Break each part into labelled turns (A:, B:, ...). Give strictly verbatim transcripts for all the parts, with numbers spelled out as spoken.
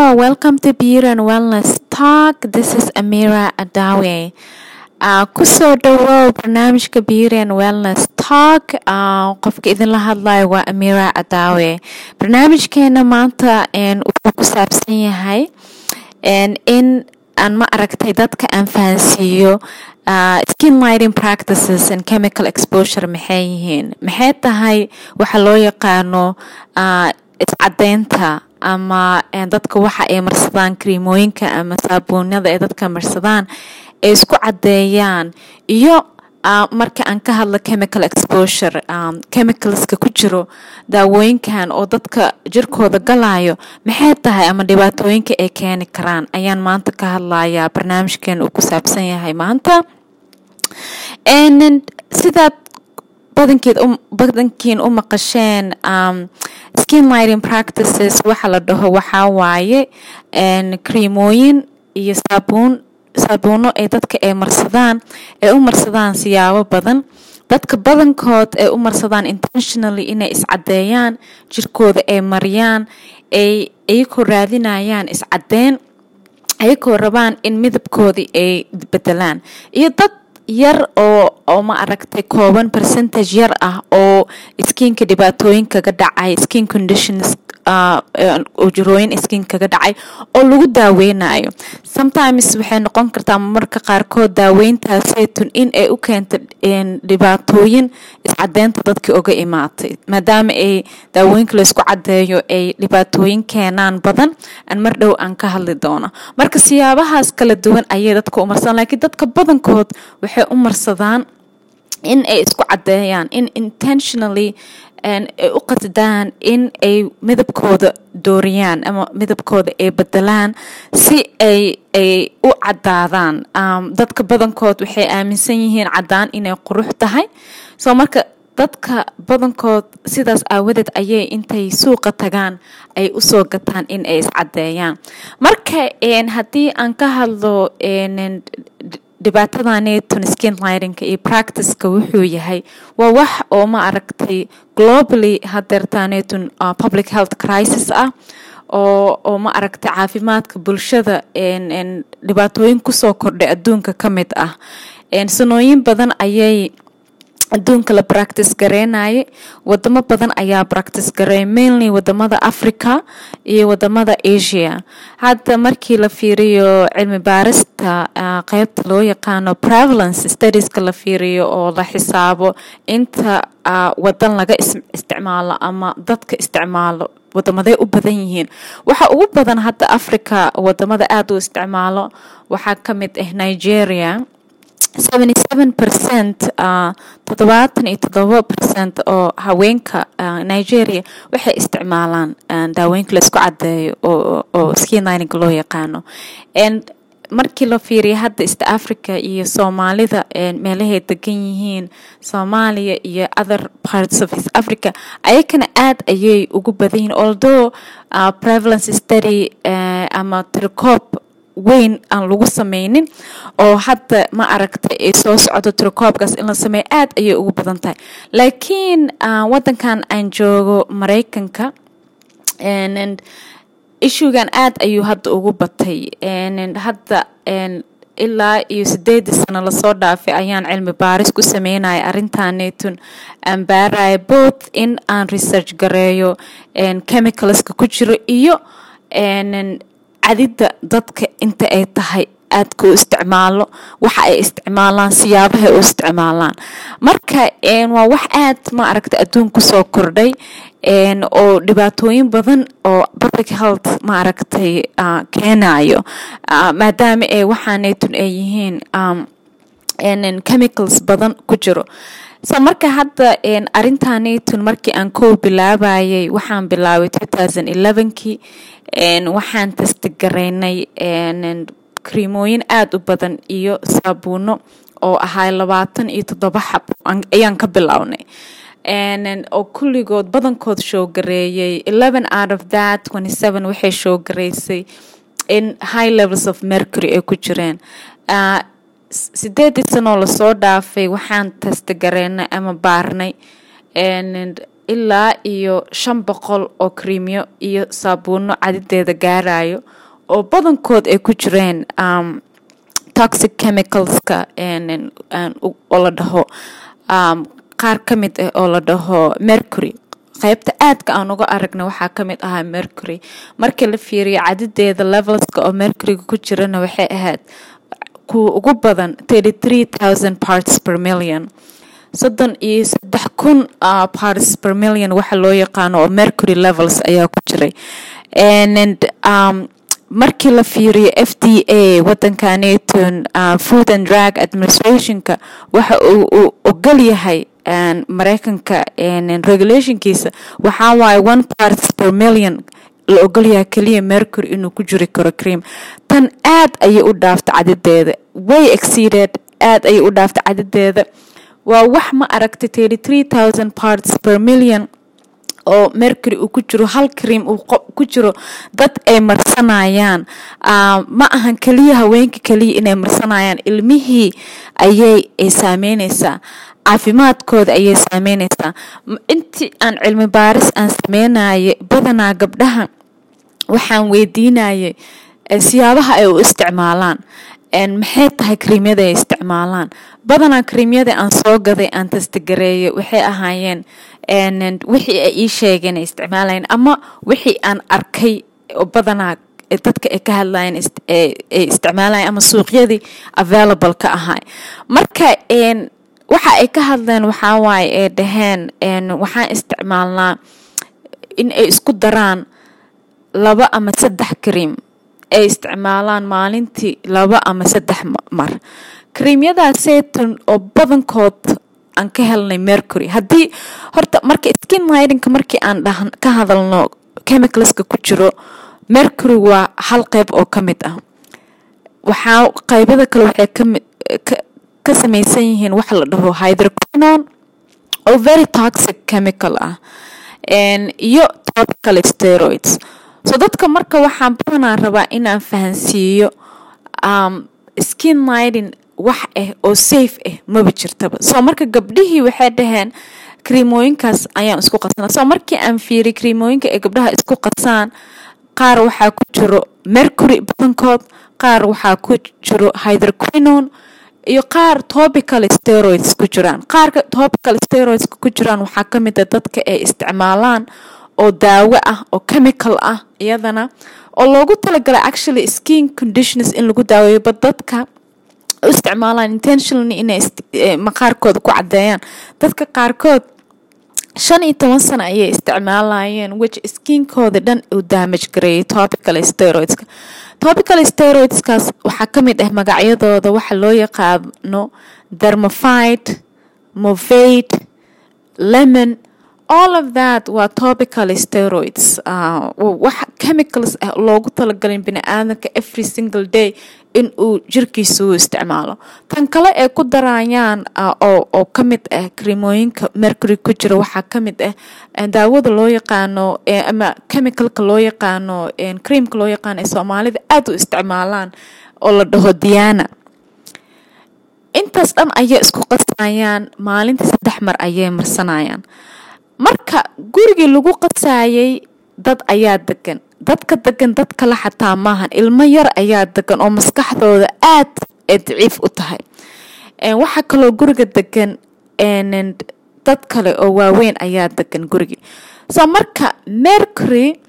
A: Hello, welcome to Beauty and Wellness Talk. This is Amira Adawe. Uh, kusoo dhawow barnaamijka Beauty and Wellness Talk. Uh, qofka idinla hadlayo waa Amira Adawe. Barnaamijkeena maanta een wuxuu ku saabsan yahay een in aan ma aragtay dadka aan fahansiiyo uh, skin lighting practices and chemical exposure maxay yihiin. Maxay tahay waxa loo yaqaano uh, iscadeynta ama dadka waxa ay marsadaan creamooyinka ama saabuunada ee dadka marsadaan ay isku cadeeyaan iyo uh, marka aan ka hadlo chemical exposure um, chemicalska ku jiro daawooyinkan oo dadka jirkooda galayo maxay tahay ama dhibaatooyinka ay keeni karaan ayaan maanta ka hadlayaa. Barnaamijkeen uu ku saabsan yahay maanta and sidaad badankeed um, badankiin u maqasheen um, skin lighting practices waxa la dhaho waxa waaye en creamooyin iyo saabuun saabuuno ay dadka ay marsadaan ay u marsadaan siyaabo badan. Dadka badankood ay u marsadaan intentionally inay iscadeeyaan jirkooda ay mariyaan ay ay ku raadinayaan iscadeyn ay ku rabaan in midabkoodii ay bedelaan iyo dad yar oo oo ma aragtay kooban percentage yar ah oo skinka dhibaatooyinka ka dhacay skin conditions uh oo jirooyin skin kaga dhacay oo lagu daaweynayo. Sometimes waxay noqon kartaa marka qaarkood daaweyntaas aytun in ay u keento dhibaatooyin iscadeynta dadka uga imaatay maadaama ay daawooyinka la isku cadeeyo ay dhibaatooyin keenaan badan aan mar dhow aan ka hadli doono. Marka siyaabahaas kala duwan ayay dadka u marsadaan laakiin dadka badankood waxay u marsadaan in ay isku cadeeyaan in intentionally and ay u qasdaan in ay midabkooda dooriyaan ama midabkooda ay bedelaan si ay ay u cadaadaan. Um, dadka badankood waxay aaminsan yihiin cadaan inay qurux tahay. So marka dadka badankood sidaas aawadeed ayay intay suuqa tagaan ay u soo gataan in ay iscadeeyaan. Marka een haddii aan ka hadlo een dhibaatadaaneytun skin lightingka iyo practiceka wuxuu yahay waa wax oo ma aragtay globally hadeertaaneytun uh, public health crisis ah oo oo ma aragtay caafimaadka bulshada een een dhibaatooyin kusoo kordhay adduunka ka mid ah. een sanooyin badan ayay adduunka la practice gareenaye wadamo badan ayaa practice gareey mainly wadamada Africa iyo wadamada Asia. Hadda markii la fiiriyo cilmi baarista uh, qaybta loo yaqaano prevalence studieska la fiiriyo oo la xisaabo inta uh, wadan laga isticmaalo ama dadka isticmaalo wadamaday u badan yihiin waxa ugu badan hadda Africa wadamada aad u isticmaalo waxa kamid ah Nigeria seventy-seven percent uh, toddobaatan iyo toddoba percent oo haweenka uh, Nigeria waxay isticmaalaan uh, daawooyinka la isku cadeeyo oo oo skin lighting loo yaqaano. And markii la fiiriyo hadda East Africa iyo Soomaalida meelahay degan yihiin Soomaaliya iyo other parts of East Africa ayakana aad ayay ugu badan yihiin although uh, prevalence study uh, ama tirkoob weyn aan lagu sameynin oo hadda ma aragtay ay soo socdo tirkoobkaas in la sameeyo aad ayay ugu badan tahay. Laakiin uh, wadankan aan joogo Mareykanka and, and issuegan aad ayuu hadda ugu batay and, and hadda and, ilaa iyo sideed sano la soo dhaafay ayaan cilmi baaris ku sameynay arrintaaneytun aan baarayo both in aan research gareeyo and chemicalska ku jiro iyo and, and cadida dadka inta ay tahay aad ku isticmaalo waxa ay isticmaalaan siyaabaha u isticmaalaan. Marka een waa wax aad ma aragtay adduun ku soo kordhay een oo dhibaatooyin badan oo public health ma aragtay uh, keenayo uh, maadaama ay waxaaneytun ay yihiin um, een chemicals badan ku jiro. So marka hadda een arrintaaneytun markii aan koo bilaabayay waxaan bilaabay twenty eleven kii een waxaan testgareynay een creamooyin aad u badan iyo saabuuno oo ahaa labaatan iyo toddoba xab ayaan ka bilownay and oo kulligood badankood show gareeyay eleven out of that twenty-seven waxay show gareysay in high levels of mercury ay ku jireen. uh, sideed sano la soo dhaafay waxaan testgareynay ama baarnay and ilaa iyo shan boqol oo creamyo iyo saabuuno cadideeda gaarayo oo badankood ay ku jireen um, toxic chemicalska and oo la dhaho um, qaar ka mid ah oo la dhaho mercury. qaybta aadka aan uga aragna waxaa ka mid ahaa mercury. markii la fiiriyo cadideeda levelska oo mercuryga ku jirana waxay ahayd kuwa ugu badan thirty-three thousand parts per million. soddon iyo saddex kun uh, parts per million waxa loo yaqaano oo mercury levels ayaa ku jiray. and um, markii la fiiriyo F D A wadankaneeton uh, Food and Drug Administrationka waxa uu ogol yahay and Mareykanka and regulationkiisa waxa waaye one parts per million la ogol yahay kaliya mercury inuu ku jiri karo cream. tan aad ayay u dhaaftay cadideeda, way exceeded, aad ayay u dhaaftay cadideeda. waa wax ma aragtay thirty-three thousand parts per million oo mercury uu ku jiro hal cream uu ku jiro dad ay marsanayaan. uh, ma ahan kaliya haweenka kaliya inay marsanayaan, ilmihii ayay ay saameynaysaa, caafimaadkooda ayay saameynaysaa. intii aan cilmi baaris aan sameynayay badanaa gabdhaha waxaan weydiinayay siyaabaha ay u isticmaalaan maxay tahay creamyada ay isticmaalaan. badanaa creamyada aan soo gaday aan testagareeyay waxay ahaayeen wixii ay ii sheegeen ay isticmaalayeen ama wixii aan arkay oo badanaa dadka ay ka hadlayeen ay isticmaalayeen ama suuqyadii available ka ahay. marka waxa ay ka hadleen waxaa waaye ay dhaheen waxaan isticmaalnaa in ay isku daraan laba ama saddex cream ay isticmaalaan maalintii laba ama saddex mar. creamyadaaseytan oo badankood aan ka helnay mercury. haddii horta marka skin whiteninka markii aan dhahan ka hadalno chemicalska ku jiro mercury waa hal qayb oo ka mid ah. waxaa qaybada kale waxay ka mid ka samaysan yihiin wax la dhaho hydroquinone oo very toxic chemical ah and iyo topical steroids. so dadka marka waxaan badanaa rabaa inaan fahansiiyo um, skin whitening wax ah oo safe ah maba jirtaba. so marka gabdhihii waxay dhaheen creamooyinkaas ayaan isku qasnaa. so markii aan fiiri creamooyinka ay gabdhaha isku qasaan qaar waxaa ku jiro mercury badankood, qaar waxaa ku jiro hydroquinone iyo qaar topical steroids ku jiraan. qaarka topical steroids ku jiraan waxaa ka mid ah dadka ay isticmaalaan oo daawo ah oo chemical ah iyadana oo loogu talagalay actually skin conditions in lagu daaweeyo, but dadka u isticmaalaan intentionally inay maqaarkooda ku cadeeyaan. dadka qaarkood shan iyo toban sano ayay isticmaalayeen which skinkooda dhan uu damage gareeyay topical steroidska. topical steroidskaas waxaa ka mid ah magacyadooda waxa loo yaqaano dermafide, movade, lemon, all of that waa topical steroids. uh, wax chemicals ah loogu talagalay bini'aadamka every single day in uu jirkiisa u isticmaalo. tan kale ee ku darayaan uh, oo, oo ka mid ah creamooyinka mercury ku jira waxaa ka mid ah daawada loo yaqaano eh, ama chemicalka loo yaqaano eh, creamka loo yaqaano ee soomaalida aad u isticmaalaan oo la dhaho Diana. intaas dhan ayay isku qasayaan, maalintii saddex mar ayay marsanayaan. marka gurigii lagu qasayay dad ayaa degan, dadka degan dad kale xataa maahan, ilmo yar ayaa degan oo maskaxdooda aad ay daciif u tahay. waxaa kaloo guriga degan dad kale oo waaweyn ayaa degan gurigii. so marka mercury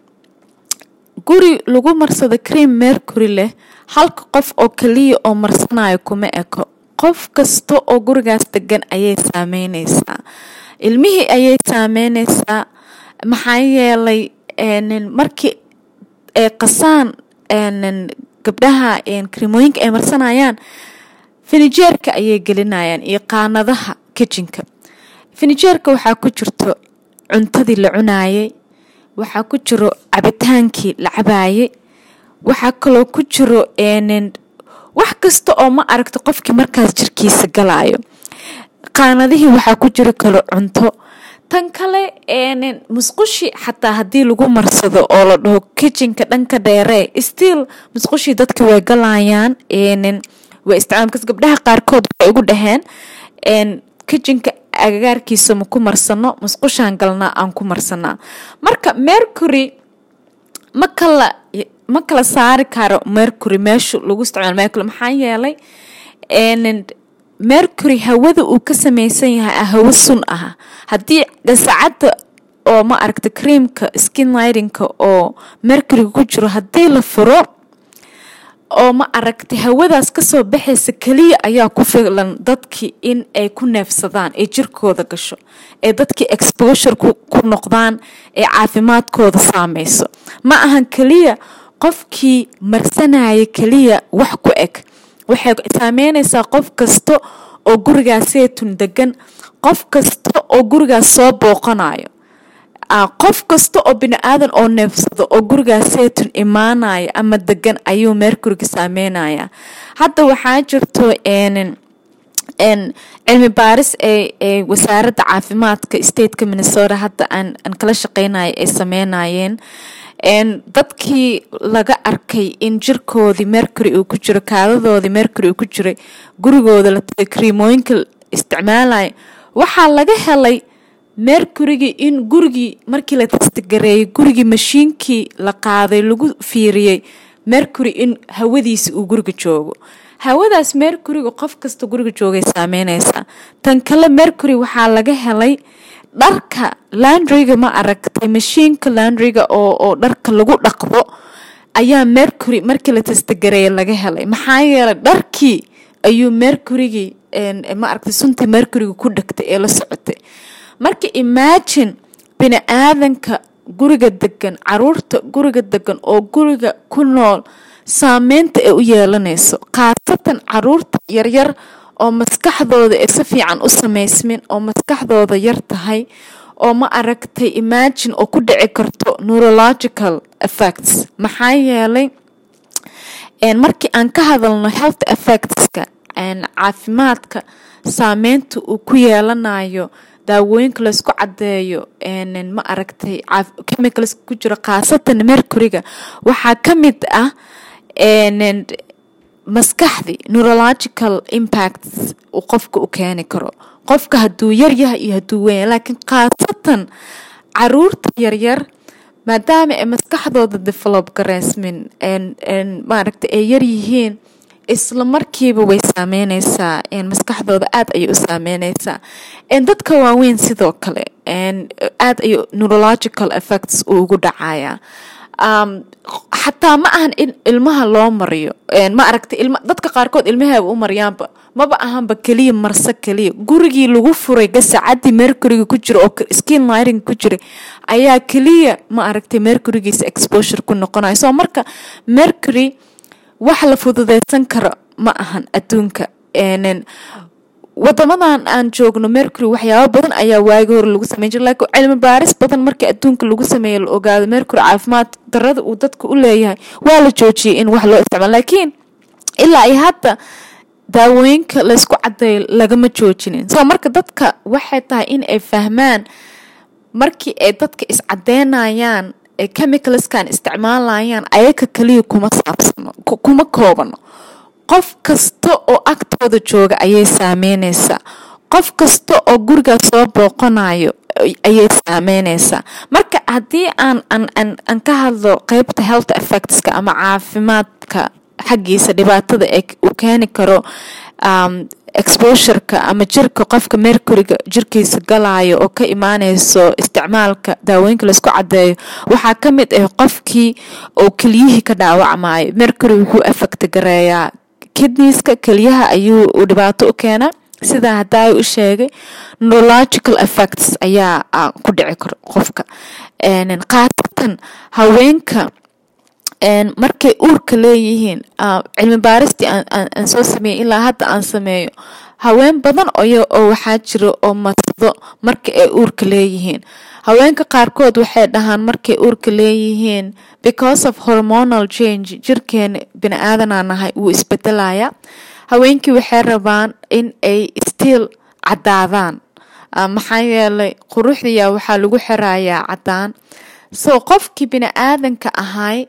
A: guri lagu marsado cream mercury leh halka qof oo kaliya oo marsanayo kuma eko, qof kasta oo gurigaas degan ayay saameynaysaa, ilmihii ayay saameynaysaa. maxaa yeelay markii ay qasaan gabdhaha creamooyinka ay marsanayaan finijeerka ayay gelinayaan iyo qaanadaha kitchenka. finijeerka waxaa ku jirto cuntadii la cunaayay, waxaa ku jiro cabitaankii la cabaayay, waxaa kaloo ku jiro wax kasta oo ma aragto qofkii markaas jirkiisa galaayo. qaanadihii waxaa ku jiro kalo cunto. tan kale musqushi xataa haddii lagu marsado oo la dhaho kitchenka dhanka dheere still musqushi dadka way galayaan way isticmaalaan. kas gabdhaha qaarkood waxay ugu dhaheen kitchenka agagaarkiisa ma ku marsano musqushaan galnaa aan ku marsanaa marka mercury ma kala ma kala saari karo mercury meesha lagu isticmaalo mercury maxaa yeelay een mercury hawada uu ka samaysan yahay hawo sun ah haddii gasacada oo ma aragta creamka skin lightingka oo mercury ku jiro haddii la furo oo ma aragta hawadaas ka soo baxaysa kaliya ayaa ku filan dadkii in ay ku neefsadaan ee jirkooda gasho ee dadkii exposure ku, ku noqdaan ee caafimaadkooda saameyso ma ahan kaliya qofkii marsanaya kaliya wax ku eg waxay saameynaysaa qof kasta oo gurigaaseetun degan qof kasta oo gurigaas soo booqanayo qof kasta oo bini'aadan oo neefsado oo gurigaaseetun imaanaya ama degan ayuu mercuryga saameynaya hadda waxaa jirto een een cilmi baaris ee ee wasaaradda caafimaadka stateka Minnesota hadda aan aan kala shaqeynayo ay sameynayeen een dadkii laga arkay in jirkoodii mercury uu ku jiro kaadadoodii mercury uu ku jiray gurigooda la creamooyinka isticmaalay waxaa laga helay mercuryga in gurigii markii la testgareeyay gurigii mashiinkii la qaaday lagu fiiriyay mercury in hawadiisa uu guriga joogo hawadaas mercuryga qof kasta guriga joogay saameynaysa tan kale mercury waxaa laga helay dharka laundryga ma aragtay mashiinka laundryga oo oo dharka lagu dhaqdo ayaa mercury markii la testgareeyay laga helay maxaa yeelay dharkii ayuu mercurygi een ma aragtay sunta mercuryga ku dhagtay ee la socotay marka imagine bini'aadanka guriga degan caruurta guriga degan oo guriga ku nool saameynta ay u yeelanayso qaasatan caruurta yaryar oo maskaxdooda ay si fiican u samaysmin oo maskaxdooda yar tahay oo ma aragtay imagine oo ku dhici karto neurological effects maxaa yeelay een markii aan ka hadalno health effectska een caafimaadka saameynta uu ku yeelanayo daawooyinka la isku cadeeyo een ma aragtay chemicals ku jira qaasatan mercuryga waxaa ka mid ah een maskaxdi neurological impacts uu qofka u keeni karo qofka hadduu yar yahay iyo hadduu weyn laakiin qaasatan caruurta yaryar maadaama ay maskaxdooda develop gareysmin een een ma aragtay ay yar yihiin isla markiiba way saameynaysaa een maskaxdooda aad ayay u saameynaysaa een dadka waaweyn sidoo kale een aad ayay neurological effects ugu dhacaya um xataa ma ahan in ilmaha loo mariyo een ma aragtay ilma dadka qaarkood ilmaha u mariyaanba maba ahanba kaliya marsa kaliya gurigii lagu furay gasacadii mercuryga ku jiro oo skin lighting ku jira ayaa kaliya ma aragtay mercurygiisa exposure ku noqonaya soo marka mercury wax la fududeysan karo ma ahan adduunka een wadamadan aan joogno mercury waxyaabo badan ayaa waagi hore lagu sameyn jiray laakiin cilmi baaris badan markii adduunka lagu sameeyo la ogaado mercury caafimaad darrada uu dadka u leeyahay waa la joojiyay in wax loo isticmaalo laakiin ilaa ay hadda daawooyinka la isku cadeeyo lagama joojinin soo marka dadka waxay tahay in ay fahmaan markii ay dadka is cadeynayaan ee chemicalskan isticmaalayaan ayaga kaliya kuma saabsano kuma koobano qof kasta oo agtooda jooga ayay saameynaysaa qof kasta oo guriga soo booqanayo ayay saameynaysaa marka haddii aan aan aan ka hadlo qaybta health effectska ama caafimaadka xaggiisa dhibaatada ee uu keeni karo um exposure-ka ama jirka qofka mercuryga jirkiisa galayo oo ka imaanayso isticmaalka daawooyinka la isku cadeeyo waxaa ka mid ah qofkii oo keliyihii ka dhaawacmaayo mercury wuxuu affect gareeyaa kidneyska keliyaha ayuu u dhibaato u keenaa sida hadaa u sheegay neurological effects ayaa ku dhici kara qofka een qaasatan haweenka een markay uurka leeyihiin cilmi baaristii aan aan soo sameeyay ilaa hadda aan sameeyo haween badan oo oo waxaa jira oo marsado markay ay uurka leeyihiin haweenka qaarkood waxay dhahaan markay uurka leeyihiin because of hormonal change jirkeena bini'aadana nahay uu isbedelaya haweenkii waxay rabaan in ay still cadaadaan maxaa yeelay quruxdiya waxaa lagu xirayaa cadaan soo qofkii bini'aadanka ahay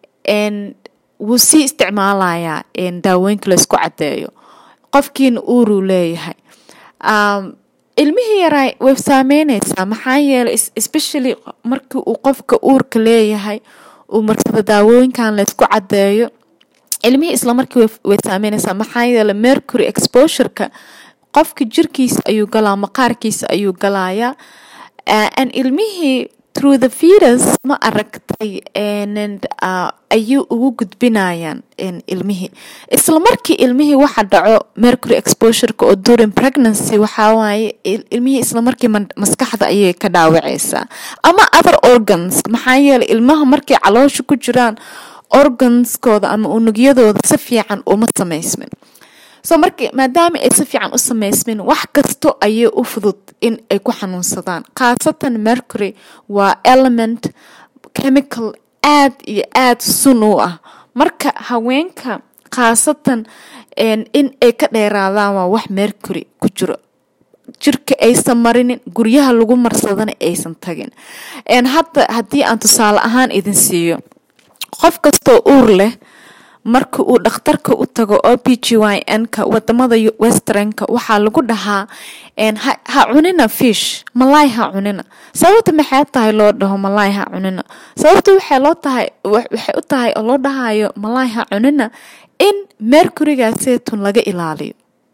A: een wuu sii isticmaalayaa een daawooyinka la isku cadeeyo qofkiina uuruu leeyahay um ilmihii yaray way saameynaysaa maxaa yeelay especially markii uu qofka uurka leeyahay uu marsada daawooyinkan la isku cadeeyo ilmihii isla markii way saameynaysaa maxaa yeelay mercury exposure-ka qofka jirkiisa ayuu galaa maqaarkiisa ayuu galayaa and ilmihii through the fetus ma aragtay and uh, ayuu ugu gudbinayaan in ilmihii isla markii ilmihii waxa dhaco mercury exposure-ka oo during pregnancy waxa waaye ilmihii isla markii maskaxda ayay ka dhaawacaysaa ama other organs maxaa yeelay ilmaha markay caloosha ku jiraan organskooda ama unugyadooda si fiican uma samaysmin so markii maadaama ay si fiican u samaysmin wax kasto ayay u fudud in ay ku xanuunsadaan khaasatan mercury waa element chemical aad iyo aad sun u ah marka haweenka khaasatan in ay ka dheeraadaan waa wax mercury ku jiro jirka aysan marinin guryaha lagu marsadana aysan tagin hadda haddii aan tusaale ahaan idin siiyo qof kastoo uur leh marka uu dhakhtarka u tago O B G Y N-ka wadamada westernka waxaa lagu dhahaa ha cunina fish malay ha cunina sababta maxay tahay loo dhaho malay ha cunina sababta waxay loo tahay waxay u tahay oo loo dhahayo malay ha cunina in mercury-gaasaytun laga ilaaliyo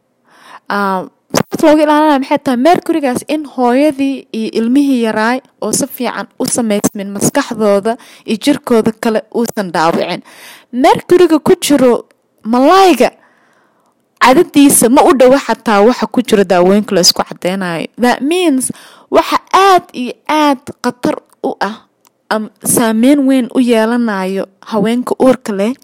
A: ah sababta looga ilaalinayo maxay tahay mercury-gaas in hooyadii iyo ilmihii yaraay oo si fiican u samaysmin maskaxdooda iyo jirkooda kale uusan dhaawicin mercury-ga ku jiro malayga cadadiisa ma u dhowo xataa waxa ku jiro daawooyinka la isku cadeynayo that means waxa aad iyo aad khatar u ah am saameyn weyn u yeelanayo haweenka uurka leh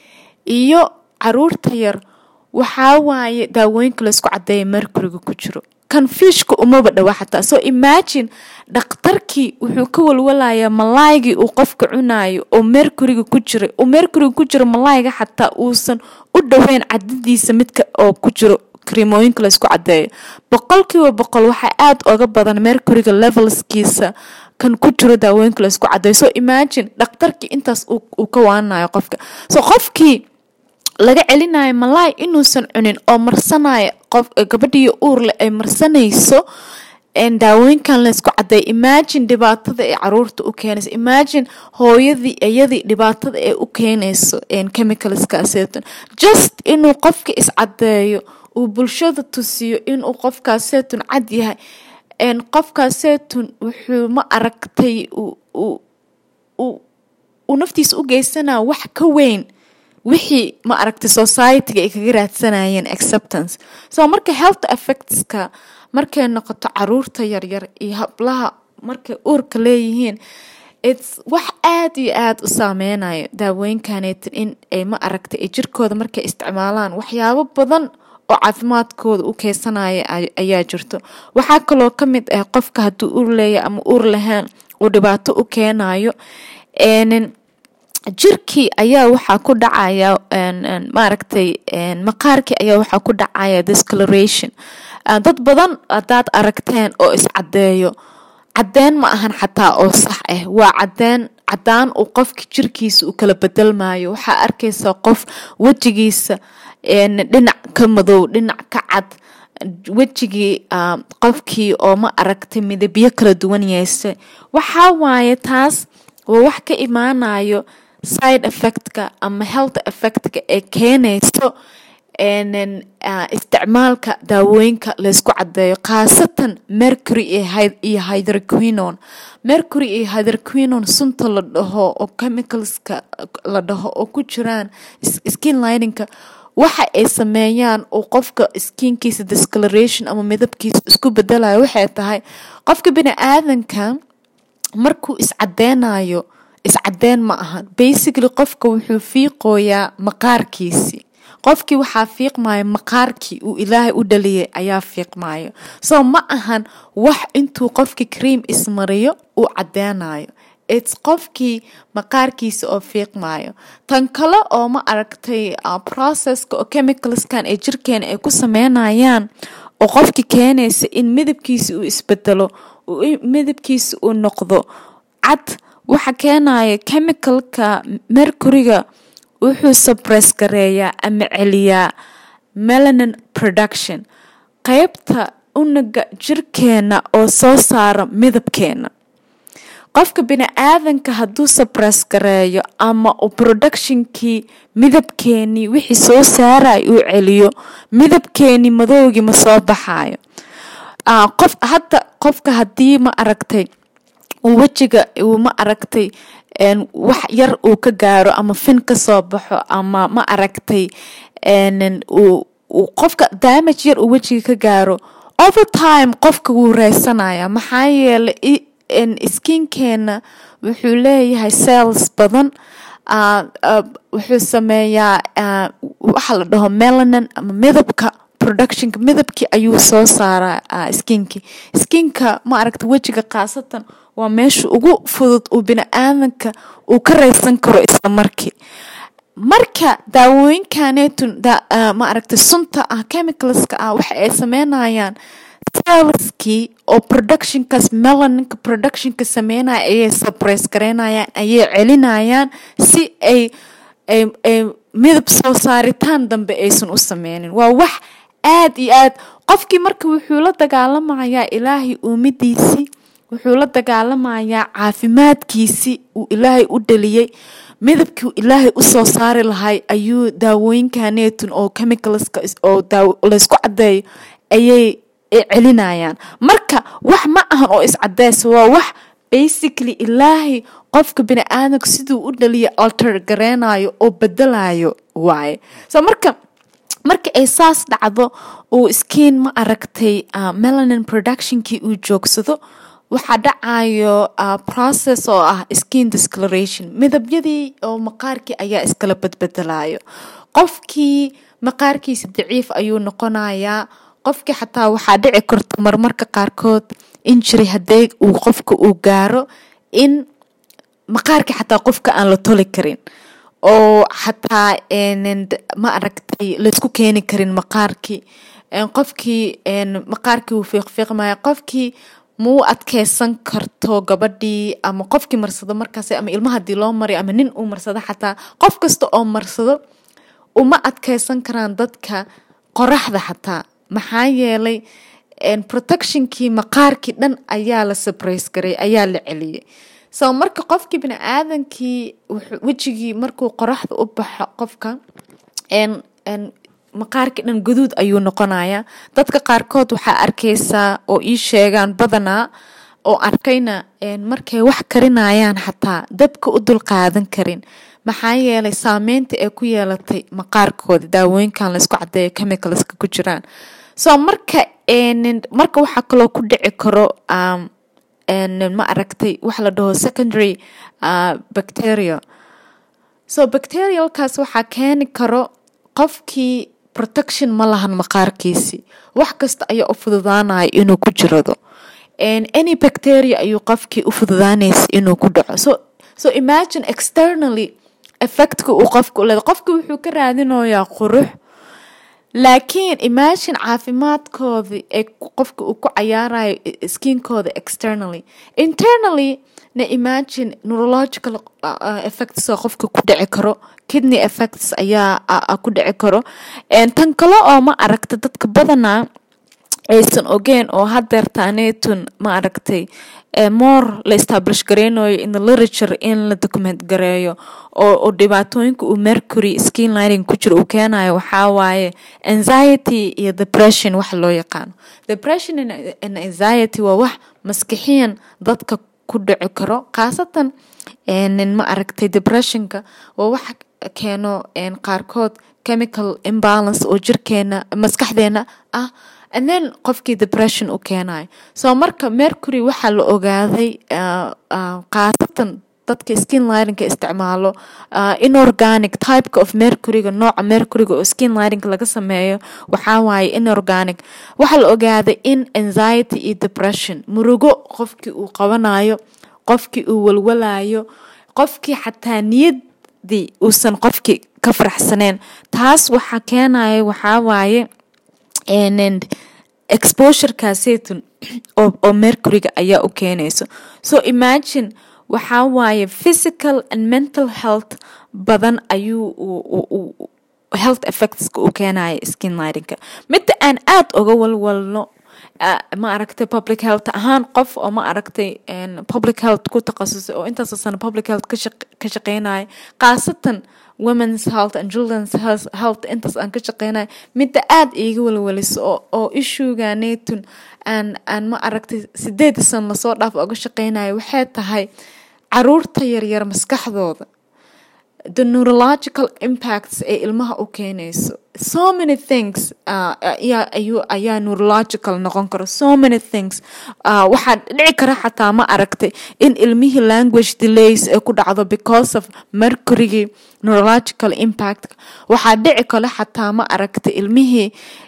A: iyo caruurta yar waxaa waaye daawooyinka la isku cadeeyo mercury-ga ku jiro kan fishka umaba dhowo xataa so imagine dhakhtarkii wuxuu ka walwalayaa malaygii uu qofka cunayo oo mercury-ga ku jira oo mercury-ga ku jira malayga xataa uusan u dhoweyn cadadiisa midka oo ku jiro creamooyinka la isku cadeeyo boqolkiiba boqol waxaa aad oga badan mercury-ga levelskiisa kan ku jiro daawooyinka la isku cadeeyo so imagine dhakhtarkii intaas uu ka waanayo qofka so qofkii laga celinayo malay inuusan cunin oo marsanayo qof gabadhii uur leh ay marsanayso en daawooyinkan la isku cadeey imagine dhibaatada ay caruurta u keenayso imagine hooyadii iyadii dhibaatada ay u keenayso en chemicalska aseetan just inuu qofka is cadeeyo uu bulshada tusiyo inuu qofkaas aseetan cad yahay en qofkaas aseetan wuxuu ma aragtay uu uu uu naftiisa u geysanaa wax ka weyn wixii ma aragtay society-ga ay kaga raadsanayeen acceptance so marka health effects-ka markay noqoto caruurta yaryar iyo hablaha markay uurka leeyihiin it's wax aad iyo aad u saameynayo daawooyinkaneetan in ay ma aragtay ay jirkooda markay isticmaalaan waxyaabo badan oo caafimaadkooda u keysanaya ayaa jirto waxaa kaloo ka mid ah qofka hadduu uur leeyahay ama uur lahayn uu dhibaato u keenayo n jirkii ayaa waxaa ku dhacaya maaragtay maqaarkii ayaa waxaa ku dhacaya discoloration dad badan hadaad aragteen oo iscadeeyo cadeen ma ahan xataa oo sax ah waa cadeen cadaan uu qofka jirkiisa u kala bedelmayo waxaa arkaysaa qof wejigiisa dhinac ka madow dhinac ka cad wejigii qofkii oo ma aragtay midabyo kala duwan yeesay waxaa waaye taas waa wax ka imaanayo side effect-ka ama health effect-ka ee keenayso isticmaalka daawooyinka la isku cadeeyo khaasatan mercury iyo hydroquinone mercury iyo hydroquinone sunta la dhaho oo chemicalska la dhaho oo ku jiraan skin lining-ka waxa ay sameeyaan oo qofka skinkiisa discoloration ama midabkiisa isku bedelayo waxay tahay qofka bini'aadanka markuu iscadeynayo iscadeen ma ahan basically qofka wuxuu fiiqooyaa maqaarkiisi qofkii waxaa fiiqmaayo maqaarkii uu ilaahay u dhaliyay ayaa fiiqmaayo so ma ahan wax intuu qofkii cream ismariyo uu cadeynayo it's qofkii maqaarkiisa oo fiiqmaayo tan kale oo ma aragtay uh, processka oo chemicalskan ee jirkeena ay ku sameynayaan oo qofkii keenaysa in midabkiisa uu isbedelo midabkiisa uu noqdo cad waxa keenaya chemicalka mercury-ga wuxuu suppress gareeyaa ama celiyaa melanin production qaybta unuga jirkeena oo soo saara midabkeena. qofka bini'aadanka hadduu suppress gareeyo ama uu productionkii midabkeeni wixii soo saaray uu celiyo, midabkeeni madowgii ma soo baxaayo. uh, qof hadda qofka haddii ma aragtay uu wejiga uu ma aragtay en wax yar uu ka gaaro ama fin ka soo baxo ama ma aragtay en uu qofka damage yar uu wejiga ka gaaro, over time qofka wuu reysanaya. maxaa yeelay in skinkeena wuxuu leeyahay cells badan, uh, uh, wuxuu sameeyaa uh, waxa la dhaho melanin ama midabka productionka, midabkii ayuu soo saaraa uh, skinki skinka ma aragta wejiga qaasatan waa meesha ugu fudud uu bini'aadanka uu ka reysan karo isla markii. marka daawooyinkaneetun da, uh, ma aragta sunta ah chemicalska ah waxa ay sameynayaan cellskii oo productionkaas melaninka productionka sameynaya ayay suppress gareynayaan, ayay celinayaan si ay ay ay midab soo saaritaan dambe aysan u sameynin. waa wax aad iyo aad qofkii marka wuxuu la dagaalamayaa ilaahay uumidiisii, wuxuu la dagaalamayaa caafimaadkiisii uu ilaahay u dhaliyay, midabkii ilaahay u soo saari lahay ayuu daawooyinkaneetun oo chemicalska oo laysku cadeeyo ayay celinayaan. marka wax ma ahan oo iscadeys, waa wax basically ilaahay qofka bini'aadanka siduu u dhaliya alter gareynayo oo bedelayo waaye. so marka marka ay saas dhacdo uu skin ma aragtay uh, melanin productionkii uu joogsado, waxaa dhacayo uh, process oo ah skin discoloration. midabyadii oo maqaarkii ayaa iskala badbedelayo. qofkii maqaarkiisa daciif ayuu noqonayaa. qofkii xataa waxaa dhici karta marmarka qaarkood injury haddii uu qofka uu gaaro in maqaarkii xataa qofka aan la toli karin, oo xataa ma aragtay laysku keeni karin maqaarkii. qofkii maqaarkii uu fiiqfiiqmaya, qofkii muu adkeysan karto gabadhii ama qofkii marsado markaas, ama ilmaha hadii loo mariyo ama nin uu marsado, xataa qof kasta oo marsado uma adkeysan karaan dadka qoraxda xataa. maxaa yeelay protectionkii maqaarkii dhan ayaa la suppress garay, ayaa la celiyay. so marka qofkii bini'aadankii wejigii markuu qoraxda u baxo qofka en en maqaarkii dhan guduud ayuu noqonayaa. dadka qaarkood waxaa arkaysaa oo ii sheegaan badanaa oo arkayna markay wax karinayaan xataa dabka u dul qaadan karin, maxaa yeelay saameynta ay ku yeelatay maqaarkooda daawooyinkan laysku cadeeyo chemicalska ku jiraan. so marka marka waxaa kaloo ku dhici karo um, ma aragtay waxa la dhaho secondary uh, bacteria. so bacterialkaas waxaa keeni karo qofkii protection ma lahan maqaarkiisi, wax kasta ayaa u fududaanaya inuu ku jirado. any bacteria ayuu qofkii u fududaanaysa inuu ku dhaco. so so imagine externally effectka uu qofka u leedahay. qofka wuxuu ka raadinayaa qurux, laakiin imagine caafimaadkoodii ee qofka uu ku cayaarayo skinkooda externally. internally na imagine neurological uh, effects oo qofka ku dhici karo, kidney effects ayaa uh, ku dhici karo. tan kale oo ma aragta dadka badanaa aysan ogeen oo hadeertaaneetun ma aragtay more la establish gareynayo in the literature in la document gareeyo oo, oo dhibaatooyinka uu mercury skin lining ku jiro uu keenayo, waxaa waaye anxiety iyo depression wax loo yaqaano. depression and anxiety waa wax maskixiyan dadka ku dhici karo, khaasatan ma aragtay depressionka waa wax keeno qaarkood chemical imbalance oo jirkeena maskaxdeena ah, and then qofkii depression u keenayo. so marka mercury waxaa la ogaaday uh, uh, khaasatan dadka skin lininka isticmaalo uh, inorganic typeka of mercuryga, nooca mercuryga oo skin lininka laga sameeyo waxaa waaye inorganic. waxaa la ogaaday in anxiety iyo depression, murugo qofkii uu qabanayo, qofkii uu walwalayo, qofkii xataa niyadii uusan qofkii ka faraxsaneen, taas waxaa keenayo waxaa waaye and exposurekaaseytun oo, oo mercuryga ayaa u keenayso. so imagine waxaa waaye physical and mental health badan ayuu u, u, u, health effectska u keenaya skin lininka. midda aan aad uga walwalno ma aragtay public health ahaan qof oo ma aragtay public health ku takhasusay oo intaas sana public health ka shaqeynaya qaasatan women's health and children's health intaas aan ka shaqeynaya midda aad iiga walwaliso oo oo issuega neetun aan aan ma aragtay sideed san la soo dhaaf uga shaqeynaya waxay tahay caruurta yaryar maskaxdooda the neurological impacts ee ilmaha u keenayso so many things uh, ayaa ayu ayaa neurological noqon karo so many things uh, waxaa dhici kara xataa ma aragtay in ilmihii language delays ee ku dhacdo because of mercury neurological impact waxaa dhici kale xataa ma aragtay ilmihii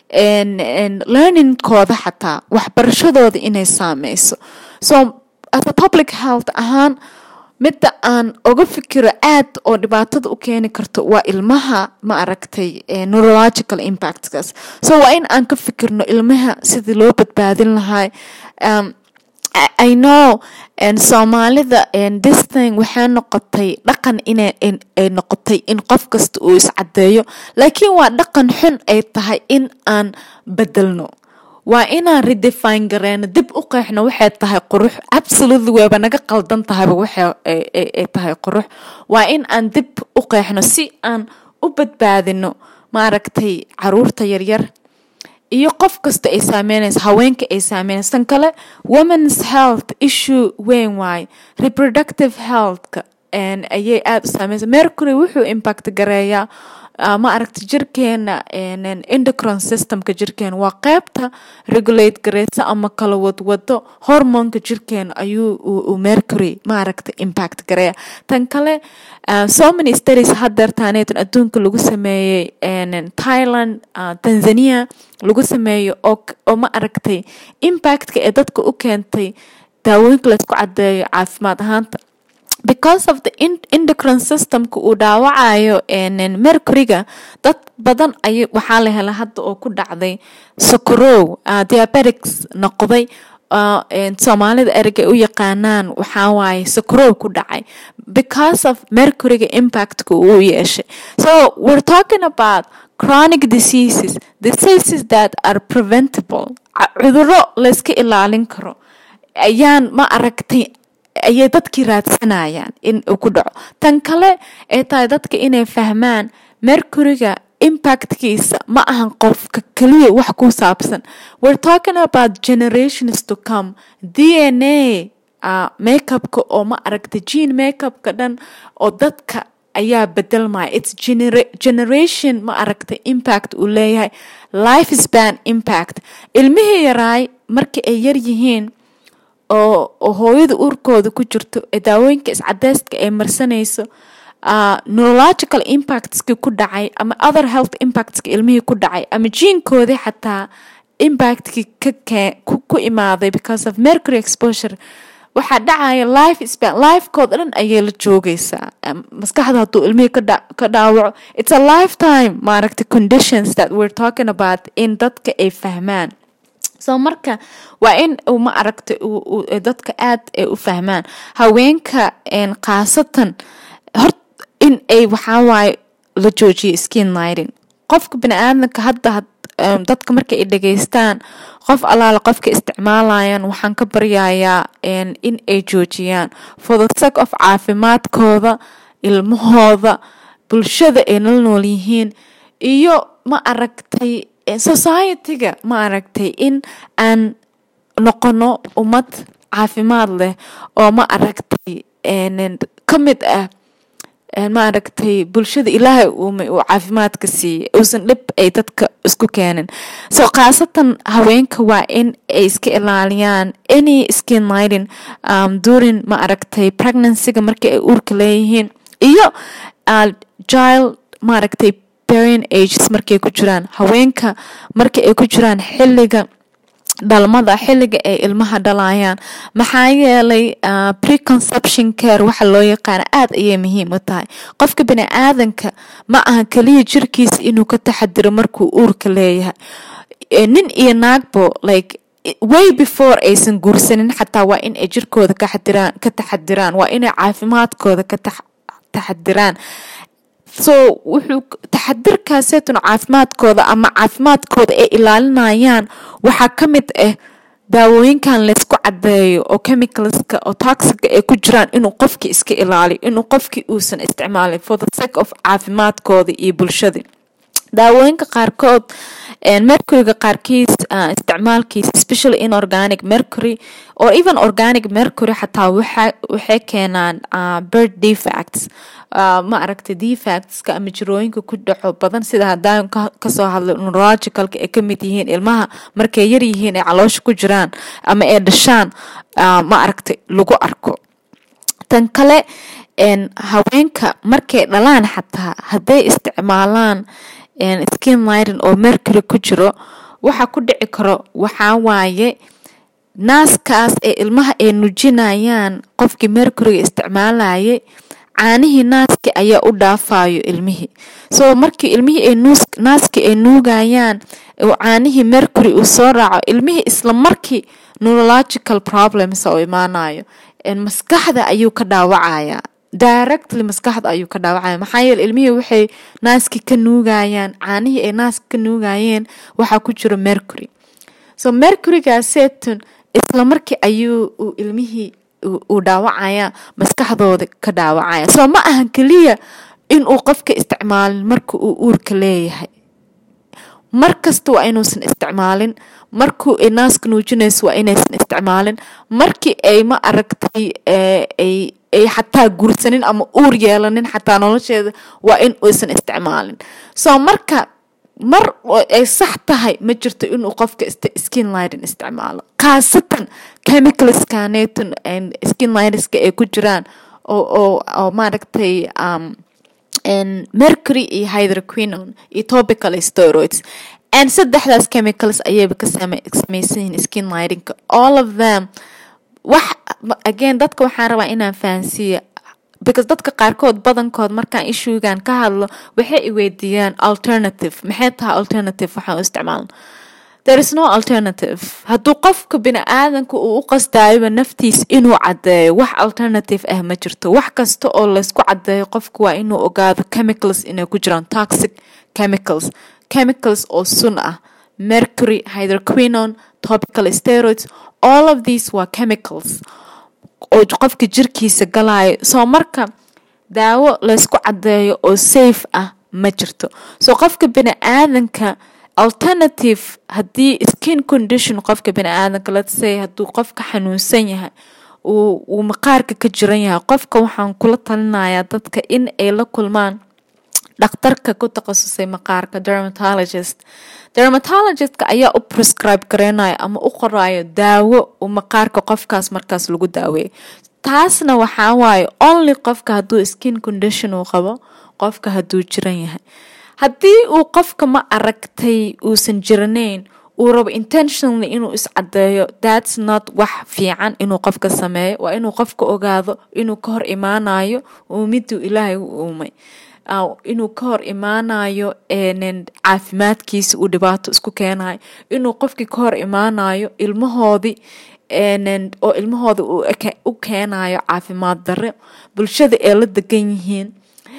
A: learning kooda xataa waxbarashadooda inay saameyso so as a public health ahaan midda aan uga fikiro aad oo dhibaatada u keeni karto waa ilmaha ma aragtay neurological impactskaas so waa in aan ka fikirno ilmaha sidii loo badbaadin lahaa um, I, I know and Soomaalida and this thing waxay noqotay dhaqan inay ay noqotay in qof kasta uu iscadeeyo laakiin waa dhaqan xun ay tahay in aan bedelno waa inaan redefine gareeno dib u qeexno waxay tahay qurux absolutely wayba naga qaldan tahayba waxay ay tahay qurux waa in aan dib u qeexno si aan u badbaadino maaragtay caruurta yaryar iyo qof kasta ay saameynayso haweenka ay saameynayso tan kale women's health issue weyn waay reproductive healthka ayay aad u saameynaysa mercury wuxuu impact gareeyaa Uh, ma aragta jirkeena endocrine systemka jirkeena waa qaybta regulate gareysa ama kala wadwado hormonka jirkeena ayuu u mercury ma aragta impact gareeya tan kale uh, so many studies hadeertaaneetan adduunka lagu sameeyey Thailand uh, Tanzania lagu sameeyo oo, oo ma aragtay impactka ee dadka u keentay daawooyinka laysku cadeeyo caafimaad ahaanta because of the endocrine systemka uu dhaawacayo mercuryga dad badan ay waxaa la helaa hadda oo ku dhacday sokorow uh, diabetics noqday uh, Soomaalida ereyga u yaqaanaan waxaa waaye sokorow ku dhacay because of mercuryga impactka uu yeeshay so we're talking about chronic diseases diseases that are preventable cudurro la iska ilaalin karo ayaan ma aragtay ayay dadkii raadsanayaan in uu ku dhaco tan kale ee tahay dadka inay fahmaan mercuryga impactkiisa ma ahan qofka kaliya wax ku saabsan we're talking about generations to come D N A uh, makeupka oo ma aragta gene makeupka dhan oo dadka ayaa bedelmaya it's genera- generation ma aragta impact uu leeyahay life span impact ilmihii yaraay markii ay yar yihiin oo oo hooyada uurkooda ku jirto ee daawooyinka iscadeyska ay marsanayso uh, neurological impactska ku dhacay ama other health impactska ilmihii ku dhacay ama jiinkoodii xataa impactki ka ku, ku imaaday because of mercury exposure waxaa dhacaya life span lifekooda dhan ayay la joogaysaa um, maskaxda hadduu ilmihii ka, dha- ka dhaawaco it's a lifetime maaragta conditions that we're talking about in dadka ay fahmaan so marka waa in uu ma aragta dadka aad ay u fahmaan haweenka qaasatan hor in ay waxaa waaye la joojiyo skin lighting qofka bini'aadamka hadda um, dadka marka ay dhageystaan qof alaala qofka isticmaalayaan waxaan ka baryayaa in ay joojiyaan for the sake of caafimaadkooda ilmahooda bulshada ay nala nool yihiin iyo ma aragtay society-ga ma aragtay in aan noqono ummad caafimaad leh oo ma aragtay ka mid ah ma aragtay bulshada ilaahay uumay uu caafimaadka siiyey uusan dhib ay dadka isku keenin so khaasatan haweenka waa in ay iska ilaaliyaan any skin lighting um, during ma aragtay pregnancy-ga markii ay uurka leeyihiin iyo uh, child ma aragtay parent ages markay ku jiraan haweenka markay ay ku jiraan xilliga dhalmada xilliga ay ilmaha dhalayaan maxaa yeelay uh, preconception care waxa loo yaqaan aad ayay muhiim u tahay qofka bini'aadanka ma aha kaliya jirkiisa inuu ka taxadiro markuu uurka leeyahay e, nin iyo naagbo like way before aysan guursanin xataa waa in ay jirkooda ka taxadiraan ka taxadiraan waa inay caafimaadkooda ka taxadiraan so wuxuu taxadirkaaseetun caafimaadkooda ama caafimaadkooda ay ilaalinayaan waxaa ka mid ah daawooyinkan laysku cadeeyo oo chemicalska oo toxica ay ku jiraan inuu qofkii iska ilaaliyo, inuu qofkii uusan isticmaalin for the sake of caafimaadkooda iyo bulshada. daawooyinka qaarkood mercuryga qaarkiis uh, isticmaalkiisa especially inorganic mercury or even organic mercury xataa waxay keenaan uh, birth defects uh, ma aragta defectska ama jirooyinka ku dhaco badan sida haddaan kasoo hadlo neurologicalka ay kamid yihiin ilmaha markay yar yihiin ay caloosha ku jiraan ama ay dhashaan uh, ma aragta lagu arko. tan kale haweenka markay dhalaan xataa hadday isticmaalaan skin lighting oo mercury ku jiro waxa ku dhici karo waxaa waaye naaskaas ee ilmaha ay nujinayaan qofkii mercuryga isticmaalayay caanihii naaski ayaa u dhaafayo ilmihii. so markii ilmihii ay naaski ay nuugayaan oo caanihii mercury uu soo raaco ilmihii isla markii neurological problems oo imaanayo maskaxda ayuu ka dhaawacaya directly maskaxda ayuu ka dhaawacaya maxaa yeelay ilmihii waxay naaski ka nuugayaan caanihii ay naaska ka nuugayeen waxaa ku jiro mercury. so mercurygaaseytun isla markii ayuu uu ilmihii uu dhaawacaya maskaxdooda ka dhaawacaya. so ma ahan keliya inuu qofka isticmaalin marka uu uurka leeyahay, markasta waa inuusan isticmaalin, markuu ay naaska nuujinayso waa inaysan isticmaalin, markii ay ma aragtay ay ay xataa guursanin ama uur yeelanin xataa nolosheeda waa in uusan isticmaalin. so marka mar ay sax tahay ma jirto inuu qofka skin lighting isticmaalo, khaasatan chemicalskaneetun skin lightingska ay ku jiraan oo oo oo maaragtay um and mercury iyo hydroquinone iyo topical steroids and saddexdaas chemicals ayay ka samaysan skin lightingka. all of them wax again dadka waxaan rabaa inaan fahansiiyo because dadka qaarkood badankood markaan issuegan ka hadlo waxay i weydiiyaan alternative maxay tahay alternative waxaan u isticmaalno. there is no alternative. hadduu qofka bini'aadanka uu u qasdaayo naftiis inuu cadeeyo wax alternative ah ma jirto. wax kasta oo laysku cadeeyo qofku waa inuu ogaado chemicals inay ku jiraan, toxic chemicals chemicals oo sun ah, mercury, hydroquinone, topical steroids, all of these waa chemicals oo qofka jirkiisa galayo. so marka daawo laysku cadeeyo oo safe ah ma jirto. so qofka bini'aadanka alternative haddii skin condition qofka bini'aadanka let's say hadduu qofka xanuunsan yahay uu uu maqaarka ka jiran yahay, qofka waxaan kula talinayaa dadka in ay la kulmaan dhakhtarka ku takhasusay maqaarka, dermatologist. dermatologistka ayaa u prescribe gareynayo ama u qorayo daawo uu maqaarka qofkaas markaas lagu daaweeyo. taasna waxaa waaye only qofka hadduu skin condition uu qabo, qofka hadduu jiran yahay. haddii uu qofka ma aragtay uusan jiranayn uu rabo intentionally inuu iscadeeyo, that's not wax fiican inuu qofka sameeyo. waa inuu qofka ogaado inuu ka hor imaanayo uu miduu ilaahay u uumay, inuu ka hor imaanayo caafimaadkiisa uu dhibaato isku keenayo, inuu qofkii ka hor imaanayo ilmahoodii oo ilmahooda u keenayo caafimaad darro, bulshada ay la degan yihiin,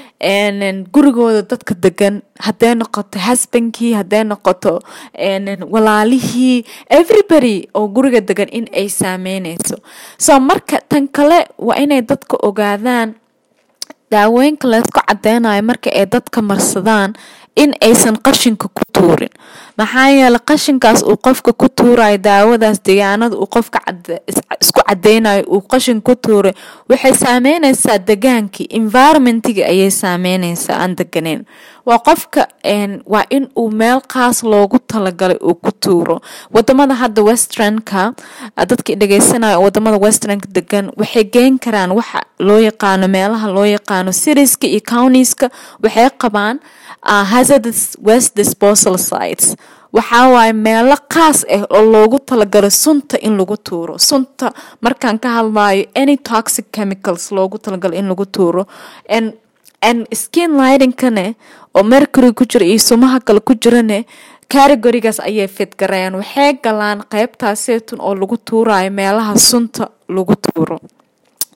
A: gurigooda dadka degan, hadday noqoto husbandkii, hadday noqoto walaalihii, everybody oo guriga degan in ay saameynayso. so marka tan kale waa inay dadka ogaadaan daawooyinka laysku cadeynayo marka ay dadka marsadaan in aysan qashinka ku tuurin. maxaa yeelay qashinkaas uu qofka ku tuurayo daawadaas deegaanada uu qofka isku cadeynayo uu qashin ku tuuray waxay saameynaysaa degaankii, environmentiga ayay saameynaysaa aan deganeyn. waa qofka waa in uu meel qaas loogu talagalay uu ku tuuro. wadamada hadda westernka dadka dhegeysanayo wadamada westernka degan waxay geen karaan waxa loo yaqaano meelaha loo yaqaano citieska iyo counties-ka waxay qabaan uh, hazardous waste disposal sites. waxaa waaye meelo qaas ah oo loogu talagalo sunta in lagu tuuro. sunta markaan ka hadlayo any toxic chemicals loogu talagalo in lagu tuuro. and and skin lightingkane oo mercury ku jira iyo sumaha kale ku jirane categorygaas ayay fit garayaan. waxay galaan qaybtaaseytun oo lagu tuurayo meelaha sunta lagu tuuro.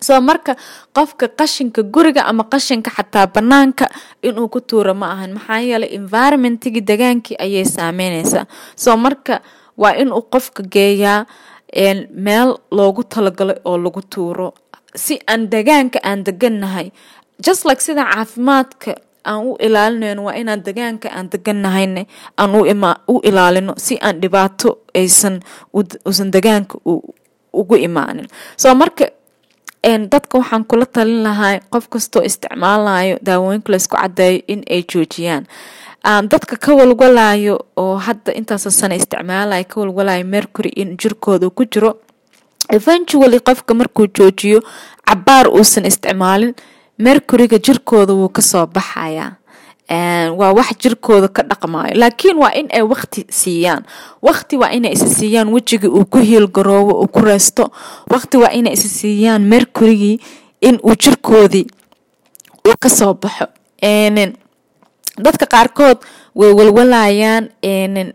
A: soo marka qofka qashinka guriga ama qashinka xataa banaanka inuu ku tuuro ma ahan maxaa yeelay environmentigi degaankii ayay saameynaysaa soo marka waa inuu qofka geeyaa meel loogu talagalay oo lagu tuuro si aan degaanka aan degannahay just like sida caafimaadka aan u ilaalinayno waa inaan degaanka aan degannahayne aan u ima u ilaalino si aan dhibaato aysan usan degaanka ugu imaanin soo marka een dadka waxaan kula talin lahaa qof kastoo isticmaalayo daawooyinka la isku cadeeyo in ay joojiyaan aan dadka ka walwalayo oo hadda intaas sano isticmaalayo ka walwalayo mercury in jirkooda ku jiro eventually qofka markuu joojiyo cabaar uusan isticmaalin mercuryga jirkooda wuu ka soo baxayaa waa wax jirkooda ka dhaqmaayo laakiin waa in ay waqti siiyaan waqti waa in ay is siiyaan wajiga uu ku heel garoobo uu ku reesto waqti waa in ay is siiyaan mercurygi in uu jirkoodii uu ka soo baxo een dadka qaarkood way walwalayaan een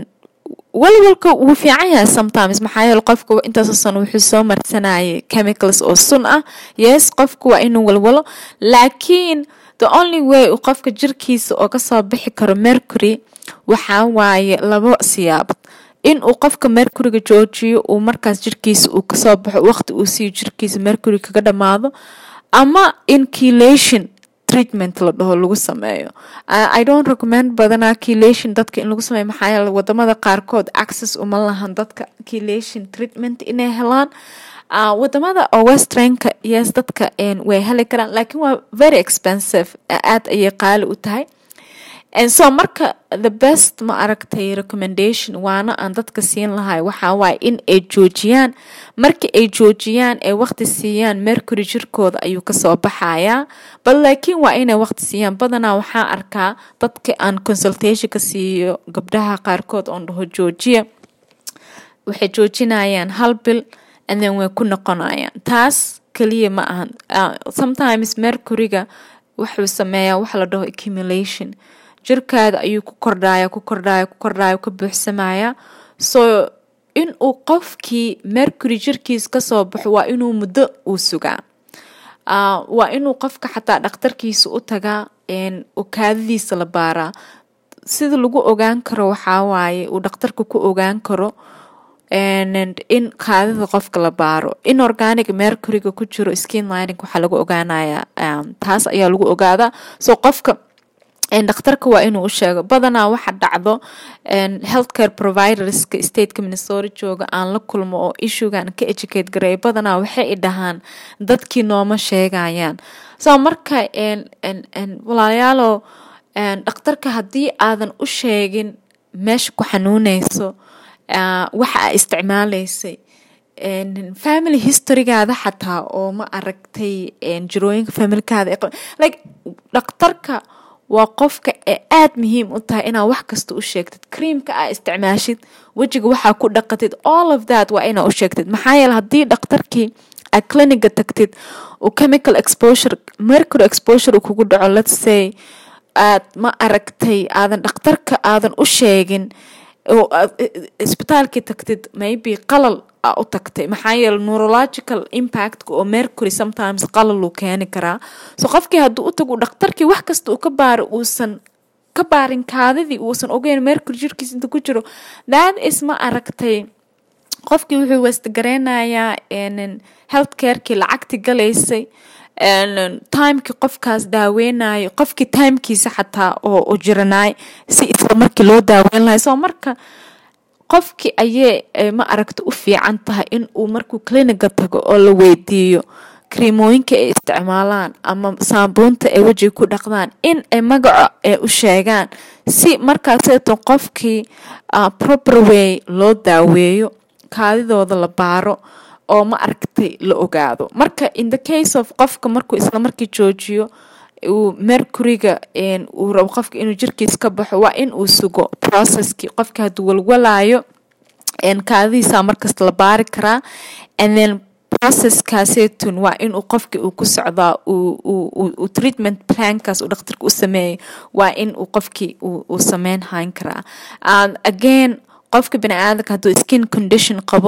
A: walwalka wuu fiican yahay sometimes maxaa yeelay qofka intaas san wuxuu soo marsanayay chemicals oo sun ah yes qofku waa inuu walwalo laakiin the only way uu qofka jirkiisa oo ka soo bixi karo mercury waxa waaye labo siyaabad in uu qofka mercuryga joojiyo uu markaas jirkiisa uu ka soo baxo waqti uu si jirkiisa mercury kaga dhamaado ama in chelation treatment la dhaho lagu sameeyo I don't recommend badana chelation dadka in lagu sameeyo maxaa yeelay wadamada qaarkood access uma lahan dadka chelation treatment inay helaan Uh, wadamada oo westernka yes dadka een way heli karaan laakiin waa very expensive aad ayay qaali u tahay and so marka the best ma aragtay recommendation waana aan dadka siin lahay waxa waay in ay joojiyaan markii ay joojiyaan ay waqti siiyaan mercury jirkooda ayuu ka soo baxayaa bal laakiin waa inay waqti siiyaan badanaa waxaa arkaa dadka aan consultation ka siiyo gabdhaha qaarkood oo dhaho joojiya waxay joojinayaan hal bil and then way ku noqonayaan taas kaliya ma ahan uh, sometimes mercuryga wuxuu sameeyaa waxa la dhaho accumulation jirkaada ayuu ku kordhaya ku kordhaya ku kordhaya ka buuxsamaya so in uu qofkii mercury jirkiis ka soo baxo waa inuu muddo uu sugaa uh, waa inuu qofka xataa dhakhtarkiisa u tagaa een uu kaadidiisa la baaraa sida lagu ogaan karo waxaa waaye uu dhakhtarka ku ogaan karo and in kaadida qofka la baaro in organic mercuryga ku jiro skin lining waxa lagu ogaanaya um, taas ayaa lagu ogaadaa so qofka en dhakhtarka waa inuu u sheego badanaa waxa dhacdo en healthcare providerska stateka Minnesota jooga aan la kulmo oo issuegan ka educate gareey badanaa waxay dhahaan dadkii nooma sheegayaan so marka en en en walaalayaalo en dhakhtarka hadii aadan u sheegin meesha ku xanuunayso Uh, waxa isticmaalaysay en family historygaada xataa oo ma aragtay en jirooyinka familkaada like dhakhtarka waa qofka ee aad muhiim u tahay inaa wax kasta u sheegtid creamka aa isticmaashid wajiga waxaa ku dhaqatid all of that waa inaa u sheegtid maxaa yeelay haddii dhakhtarkii aad cliniga tagtid oo chemical exposure mercury exposure kugu dhaco let's say aad ma aragtay aadan dhakhtarka aadan u sheegin oo isbitaalkii tagtid maybe qalal aa u tagtay maxaa yeelay neurological impact oo mercury sometimes qalal uu keeni karaa so qofkii hadduu u tago dhakhtarkii wax kasta uu ka baaro uusan ka baarin kaadidii uusan ogeyn mercury jirkiisa inta ku jiro that is ma aragtay qofkii wuxuu wastgareynayaa in healthcarekii lacagti galaysay and timekii qofkaas daaweynayo qofkii timekiisa xataa oo u jiranaay si isla markii loo daaweyn lahay soo marka qofkii ayee ma aragta u fiican tahay in uu markuu cliniga tago oo la weydiiyo creamooyinka ay isticmaalaan ama saabuunta ay wajiga ku dhaqdaan in ay magaca ay u sheegaan si markaaseeto qofkii uh, proper way loo daaweeyo kaadidooda la baaro oo ma aragtay la ogaado marka in the case of qofka markuu isla markii joojiyo uu mercuryga een uu rabo qofka inuu jirkiisa ka baxo waa in uu sugo processkii qofka haduu walwalayo een kaadiisa markasta la baari karaa and then processkaaseetun waa in uu qofka uu ku socdaa uu uu uu treatment plankaas uu dhakhtarka u sameeyo waa in uu qofkii uu uu sameyn hayn karaa and again qofka bini'aadamka haduu skin condition qabo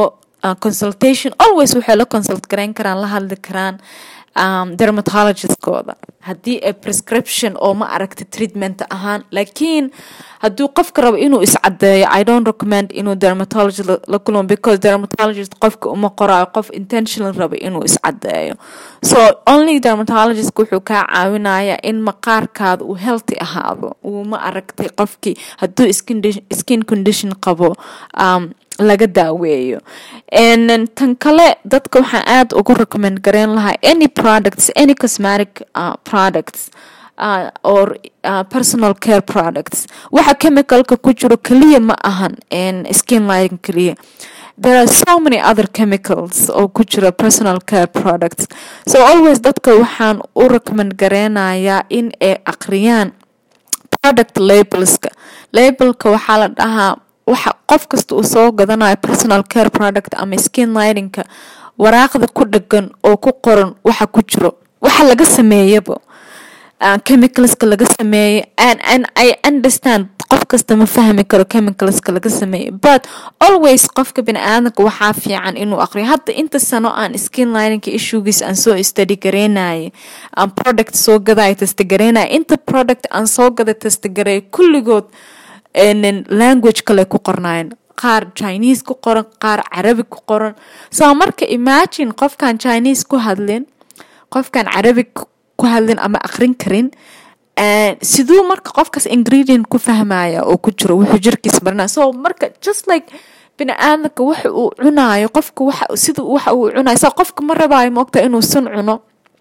A: uh, consultation always waxay la consult gareyn karaan la hadli karaan um, dermatologist-kooda haddii ay prescription oo ma aragta treatment ahaan. laakiin hadduu qofka rabo inuu iscadeeyo I don't recommend inuu dermatologist la, la kulmo because dermatologist qofka uma qoraayo qof intentional rabo inuu iscadeeyo. So only dermatologist wuxuu kaa caawinaya in maqaarkaada uu healthy ahaado uu ma aragtay qofkii hadduu skin, skin condition qabo um, laga daaweeyo. And tan kale dadka waxaan aad ugu recommend gareyn lahaa any products any cosmetic uh, products uh, or uh, personal care products waxa chemicalka ku jiro kaliya ma ahan in skin lighting kaliya. There are so many other chemicals oo ku jira personal care products. So always dadka waxaan u recommend gareynayaa in ay aqriyaan product labelska. Labelka waxaa la dhahaa waxa qof kasta uu soo gadanayo personal care product ama skin lightingka waraaqda ku dhagan oo ku qoran waxa ku jiro waxa laga sameeyaba uh, chemicalska laga sameeyay and and I understand qof kasta ma fahmi karo chemicalska laga sameeyay but always qofka bini'aadamka waxa fiican inuu aqriyo. Hadda inta sano aan skin lightingka issues aan soo study gareenay aan product soo gaday test gareenay inta product aan soo gaday test garay kulligood in language kale ku qornaan qaar Chinese ku qoran qaar Arabic ku qoran. So marka imagine qofkan Chinese ku hadlin qofkan Arabic ku hadlin ama aqrin karin and sidoo marka qofkaas ingredient ku fahmaya oo ku jiro wuxuu jirkiisa barna. So marka just like bini'aadamka waxa uu cunaayo qofka waxa sidoo waxa uu cunaayo so qofka ma rabaayo moogta inuu sun cuno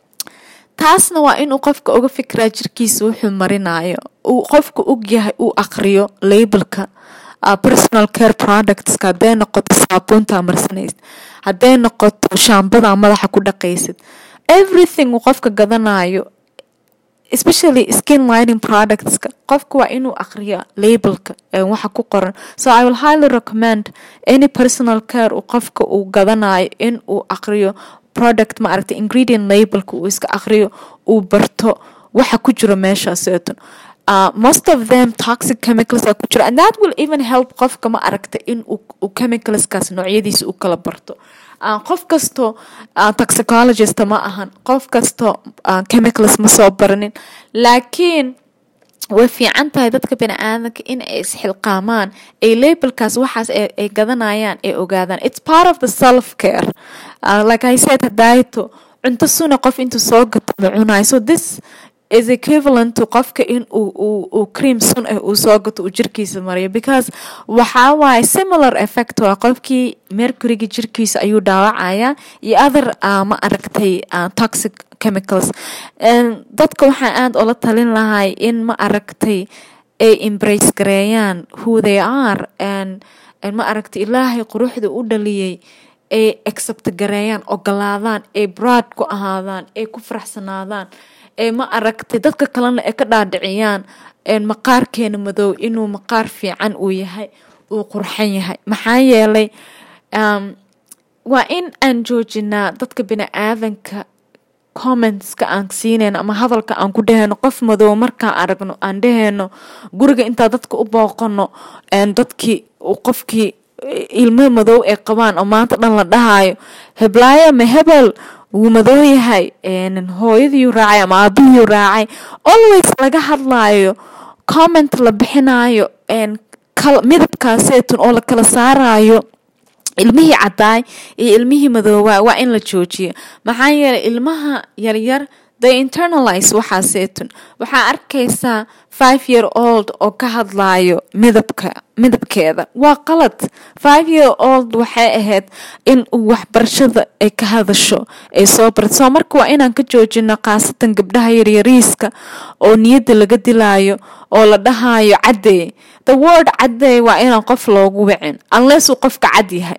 A: taasna waa inuu qofka uga fikraa jirkiisa wuxuu marinayo uu qofka og yahay uu aqriyo labelka uh, personal care products ka hadday noqoto saabuunta marsanaysid hadday noqoto shaambada madaxa ku dhaqaysid everything uu qofka gadanayo especially skin lighting products ka qofka waa inuu aqriyo labelka ee waxa ku qoran. So I will highly recommend any personal care uu qofka uu gadanayo in uu aqriyo product ma aragtay ingredient labelka uu iska aqriyo uu barto waxa ku jiro meeshaas seetan. Uh, most of them toxic chemicals are ku jiro and that will even help qofka ma aragtay in uu, uu chemicals kaas noocyadiisa uu kala barto. Uh, qof kasto uh, toxicologist ma ahan qof kasto uh, chemicals ma soo baranin laakiin way fiican tahay dadka bini'aadamka in ay isxilqaamaan ay labelkaas waxaas ay gadanayaan ay ogaadaan. It's part of the self care uh, like I said hadayto cunto suna qof intuu soo gato cunayo. So this is equivalent to qofka in uu uu uu cream sun ah uu soo gato uu jirkiisa mariyo because waxa waay similar effect waa qofkii mercuryga jirkiisa ayuu dhaawacaya iyo other uh, ma aragtay uh, toxic chemicals. And dadka waxaan aad ula talin lahay in ma aragtay ay embrace gareeyaan who they are and and ma aragtay ilaahay quruxda u dhaliyay ay accept gareeyaan ogolaadaan ay proud ku ahaadaan ay ku faraxsanaadaan ee ma aragtay dadka kalena ay ka dhaadhiciyaan een maqaarkeena madow inuu maqaar fiican uu yahay uu qurxan yahay. Maxaa yeelay um waa in aan joojinaa dadka bini'aadanka comments ka aan siinayno ama hadalka aan ku dhahayno qof madow marka aragno aan dhahayno guriga inta dadka u booqano een dadkii uu qofkii ilmo madow ay qabaan oo maanta dhan la dhahayo heblaaya ma hebel wuu madow yahay een hooyadii raacay ama aabihii raacay always laga hadlaayo comment la bixinayo een midabkaaseetun oo la kala saarayo ilmihii cadaay iyo ilmihii madowaa waa in la joojiyo. Maxaa yeelay ilmaha yaryar they internalize waxaaseetun waxaa arkaysaa five year old oo ka hadlaayo midabka midabkeeda waa qalad. Five year old waxay ahayd in uu waxbarashada ay ka hadasho ay soo barto. So marka waa inaan ka joojino qaasatan gabdhaha yaryariiska oo niyada laga dilaayo oo la dhahayo cadday. The word cadday waa inaan qof loogu wicin unless uu qofka cad yahay.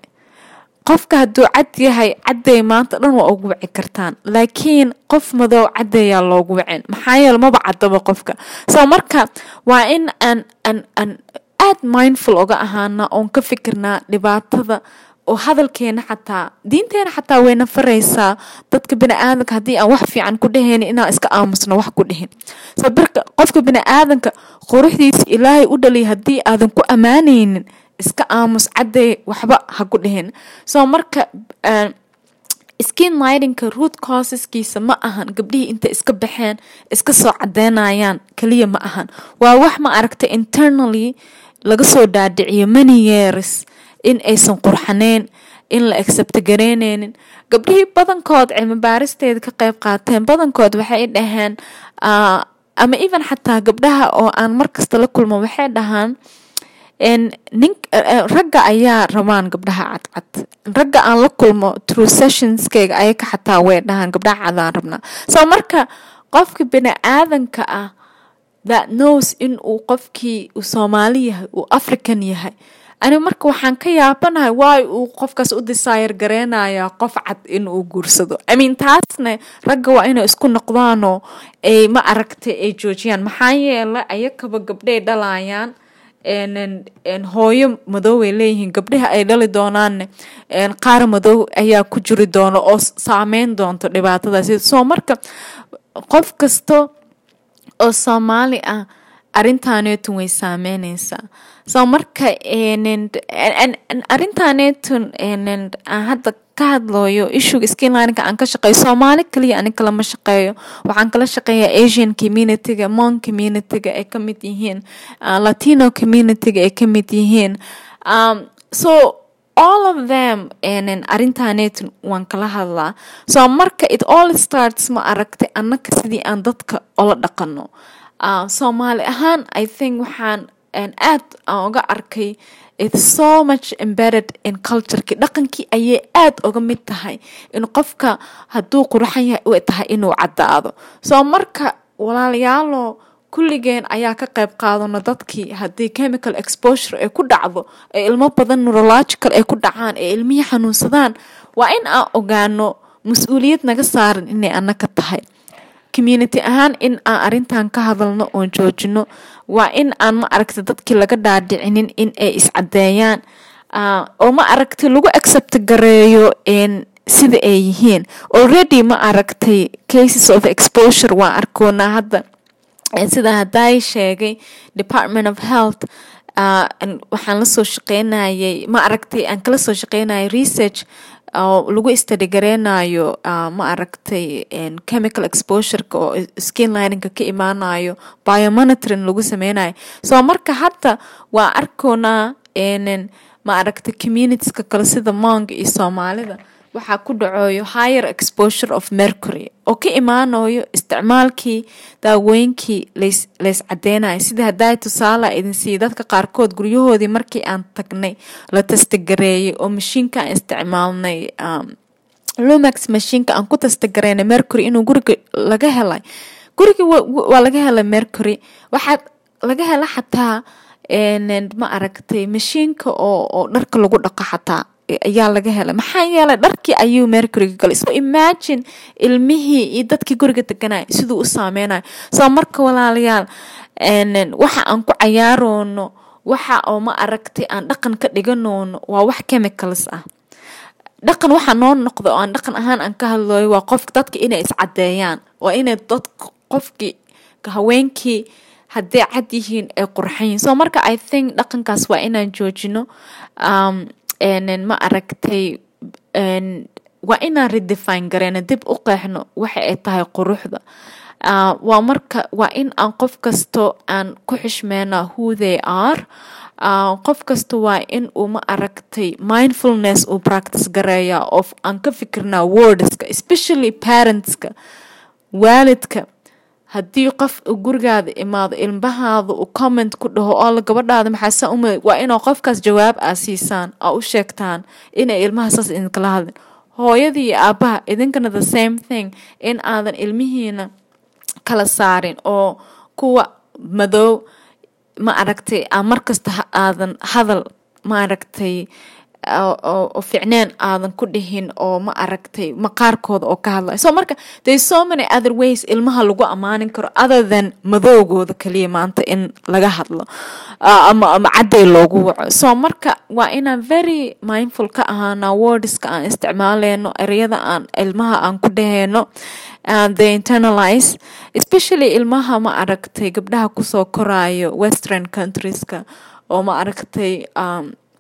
A: qofka hadduu cad yahay cadday maanta dhan waa ugu wici kartaan laakiin qof madow caddayaa loogu wicin maxaa yeelay maba caddaba qofka. So marka waa in aan aan aan aad mindful uga ahaana oon ka fikirnaa dhibaatada oo hadalkeena xataa diinteena xataa wayna faraysaa dadka bini'aadanka haddii aan wax fiican ku dhahaynin inaan iska aamusno wax ku dhihin. So birka qofka bini'aadanka quruxdiisa ilaahay u dhaliyay haddii aadan ku ammaanaynin iska aamus cadday waxba ha ku dhihin. So marka uh, skin lightingka root causeskiisa ma ahan gabdhihii inta iska baxeen iska soo cadeynayaan kaliya ma ahan, waa wax ma aragtay internally laga soo dhaadhiciyo many years in aysan qurxaneen, in la accept gareyneynin. Gabdhihii badankood cilmi baaristeeda ka qayb qaateen badankood waxay dhaheen uh, ama even xataa gabdhaha oo aan markasta la kulmo waxay dhahaan nin uh, ragga ayaa rabaan gabdhaha cadcad, ragga aan la kulmo through sessionskeyga ayaka xataa way dhahaan gabdhaha cadaan rabnaa. So marka qofka bini aadanka ah that knows in uu qofkii uu Soomaali yahay uu African yahay, ani marka waxaan ka yaabanahay waay uu qofkaas u desire gareenaya qof cad in uu guursado. I mean taasna ragga waa inay isku noqdaanoo ay ma aragtay ay joojiyaan, maxaa yeelay ayakaba gabdhay dhalayaan en en hooyo madow ay leeyihiin, gabdhaha ay dhali doonaan en qaar madow ayaa ku jiri doono oo saameyn doonto dhibaatadaas. So marka qof kasto oo Soomaali ah arintaaneetu way saameynaysaa. So marka en en arintaaneetu en hadda ka hadlooyo issue skin lighting aan ka shaqeeyo Soomaali kaliya ani kala ma shaqeeyo, waxaan kala shaqeeyaa Asian community-ga, Hmong community-ga ay ka mid yihiin, uh, Latino community-ga ay ka mid yihiin. Um, so all of them en arintaaneetu waan kala hadlaa. So marka it all starts ma aragtay annaka sidii aan dadka ola dhaqano. Uh, Soomaali ahaan I think waxaan and aad aan uga arkay it's so much embedded in culture-ki, dhaqankii ayay aad uga mid tahay in qofka hadduu qurxan yahay u tahay inuu caddaado. So marka walaalayaalo kulligeen ayaa ka qayb qaadano dadkii haddii chemical exposure ay ku dhacdo ee ilmo badan neurological ay ku dhacaan ee ilmihii xanuunsadaan, waa in aan ogaano mas-uuliyad naga saaran inay annaka tahay community ahaan in aan arintan ka hadalno oo joojino. Waa in aan ma aragtay dadkii laga dhaadhicinin in ay iscadeeyaan uh, oo ma aragtay lagu accept gareeyo in sida ay yihiin. Already ma aragtay cases of exposure waa arkoona hadda sida haday sheegay Department of Health uh, waxaan la soo shaqeynayay ma aragtay aan kala soo shaqeynayay research oo lagu study gareenayo uh, ma aragtay in chemical exposure oo skin lighting-ka ka imaanayo biomonitoring lagu sameynayo. So marka hadda waa arkoona in ma aragtay communities-ka kale sida Hmong iyo Soomaalida waxaa ku dhacayo higher exposure of mercury oo ka imaanayo isticmaalkii daawooyinkii leys leys cadeynayo. Sida haday tusaale idin sii dadka qaarkood guryahoodii markii aan tagnay la testgareeyay oo mashiinka aan isticmaalnay um, Lumax mashiinka aan ku testgareynay mercury inuu guriga laga helay, guriga waa laga helay mercury. Waxaa laga helay xataa en ma aragtay mashiinka oo oo dharka lagu dhaqo xataa ayaa laga helay, maxaa yeelay dharkii ayuu mercury galay. So imagine ilmihii iyo dadkii guriga deganay siduu u saameynayo. So marka walaalayaal en waxa aan ku cayaarono waxa oo ma aragtay aan dhaqan ka dhiganono waa wax chemicals ah. Dhaqan waxa noo noqdo oo aan dhaqan ahaan aan ka hadlayo waa qof dadka inay iscadeeyaan, waa inay dad qofkii haweenkii haddii cad yihiin ay qurxan. So marka I think dhaqankaas waa inaan joojino um en ma aragtay en waa inaan redefine gareeno dib u qeexno waxa ay tahay quruxda. Uh, waa marka waa in aan qof kasto aan ku xishmeena who they are. Uh, qof kasto waa in uu ma aragtay mindfulness uu practice gareeya of aan ka fikirnaa wordska, especially parentska, waalidka. Haddii qof gurigaada imaado ilmahaada uu comment ku dhaho oo la gabadhaada maxaa uma waa inuu qofkaas jawaab aa siisaan oo u sheegtaan inay ilmaha saas idin kala hadlin. Hooyadii iyo aabaha idinkana the same thing in aadan ilmihiina kala saarin oo kuwa madow ma aragtay aan markasta aadan hadal ma aragtay oo ficneen aadan ku dhihin oo ma aragtay maqaarkooda oo ka hadlay. So marka there so many other ways ilmaha lagu amaanin karo other than madowgooda kaliya maanta in laga hadlo uh, ama ama caday loogu waco. So marka waa inaan very mindful ka ahaana wordska aan isticmaaleyno, ereyada aan ilmaha aan ku dhaheeno and they internalize, especially ilmaha ma aragtay gabdhaha kusoo koraayo western countries-ka oo ma aragtay um,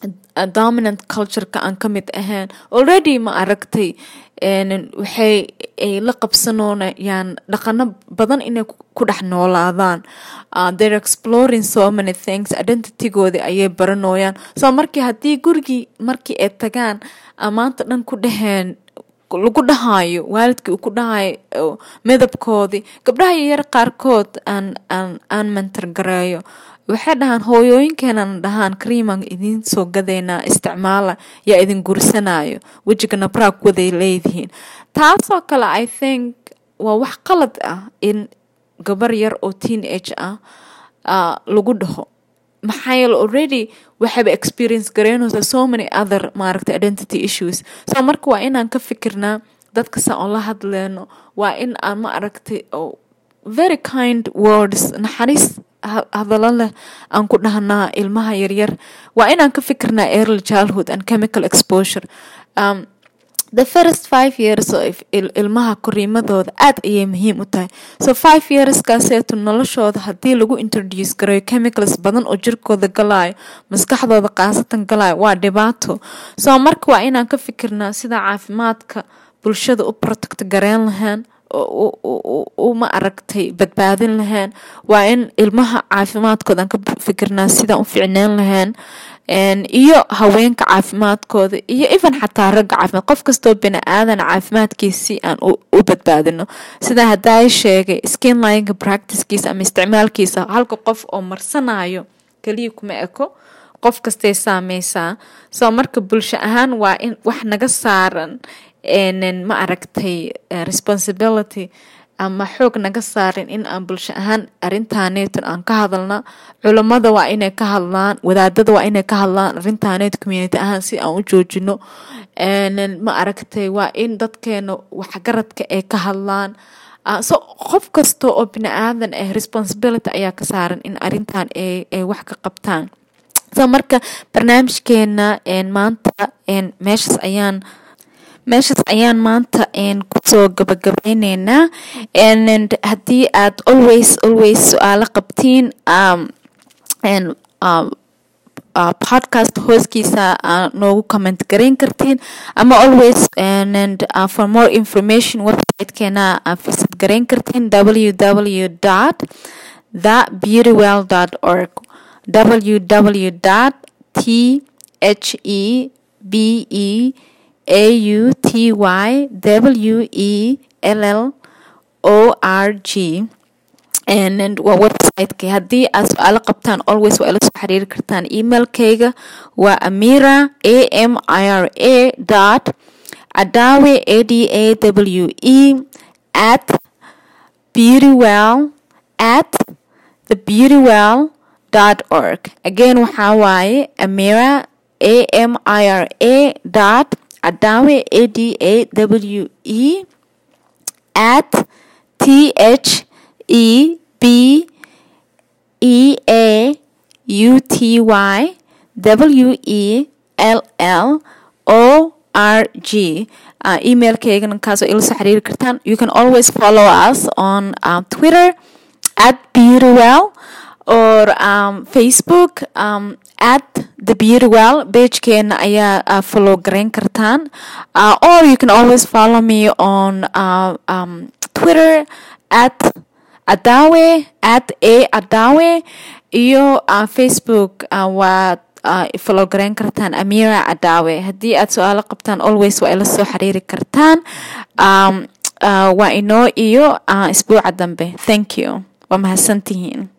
A: dominant culture-ka aan ka mid ahayn already ma aragtay waxay ay la qabsanayaan dhaqano badan inay ku dhex noolaadaan. They're exploring so many things, identity-goodi ayay baranooyaan. So markii haddii gurigii markii ay tagaan maanta dhan ku dhaheen lagu dhahayo waalidkii uu ku dhahayo midabkoodii, gabdhaha yaryar qaarkood aan aan aan mentor gareeyo waxay dhahaan hooyooyinkeenana dhahaan kriiman idin soo gadeynaa isticmaala yaa idin gursanayo wejiga nabraag waday leedihiin. taasoo kale I think waa wax qalad ah in gabar yar oo teenage ah uh, lagu dhaho maxaa yeele already waxayba experience gareynaysa so many other maaragtay identity issues. So marka waa inaan ka fikirnaa dadka saan oo la hadleyno, waa in aan ma aragtay oh, very kind words naxariis hadalo leh aan ku dhahnaa ilmaha yaryar. Waa inaan ka fikirnaa early childhood and chemical exposure. um, the first five years of il ilmaha koriimadooda aad ayay muhiim u tahay. So five years kaaseetu noloshooda haddii lagu introduce gareeyo chemicals badan oo jirkooda galaayo, maskaxdooda qaasatan galaayo, waa dhibaato. So marka waa inaan ka fikirnaa sida caafimaadka bulshada u protect gareyn lahayn u ma aragtay badbaadin lahayn. Waa in ilmaha caafimaadkooda aan ka fikirnaa sida u fiicnaan lahayn iyo haweenka caafimaadkooda iyo even xataa ragga caafimaad. qof kastoo bini aadan caafimaadkiisi aan u badbaadino. sida haddaa sheegay skin line practicekiisa ama isticmaalkiisa halka qof oo marsanayo kaliya kuma eko, qof kastay saameysaa. So marka bulsho ahaan waa in wax naga saaran ma aragtay responsibility ama xoog naga saarin in aan bulsho ahaan arintaaneetan aan ka hadalna. culimada waa inay ka hadlaan, wadaadada waa inay ka hadlaan arintaaneet community ahaan si aan u joojino. ma aragtay waa in dadkeena waxgaradka ay ka hadlaan. Uh, so qof kasta oo bini aadan ah responsibility ayaa ka saaran in arintan ay ay wax ka qabtaan. So marka barnaamijkeena maanta meeshas ayaan meeshas ayaan maanta kusoo gabagabeyneynaa. and haddii aad always always su'aalo qabtiin um, and, um, uh, podcast hooskiisa uh, noogu comment gareyn kartiin ama always and, and uh, for more information websitekeena uh, visit gareyn kartiin w w w dot the beautywell dot org w w w dot the A U T Y W E L L O R G and and waa website-ka. haddii aad su'aalo qabtaan always waa ila soo xiriiri kartaan. emailkayga waa amira a m i r a dot adawe a d a w e at beautywell at the beautywell dot org. again waxaa waaye amira a m i r a dot adawe a d a w e at t h e b e a u t y w e l l o r g. uh, emailkaygana kaasoo ila soo xiriiri kartaan. You can always follow us on uh, Twitter at beautywell or um, Facebook um, at the beautywell. pagekeena ayaa uh, follow gareyn kartaan. uh, or you can always follow me on uh, um, Twitter at adawe at a adawe iyo uh, Facebook uh, waa uh, follow gareyn kartaan amira adawe. haddii aad su'aalo qabtaan always waa ila soo xiriiri kartaan. um, uh, waa inoo iyo uh, isbuuca dambe. thank you, waa mahadsantihiin.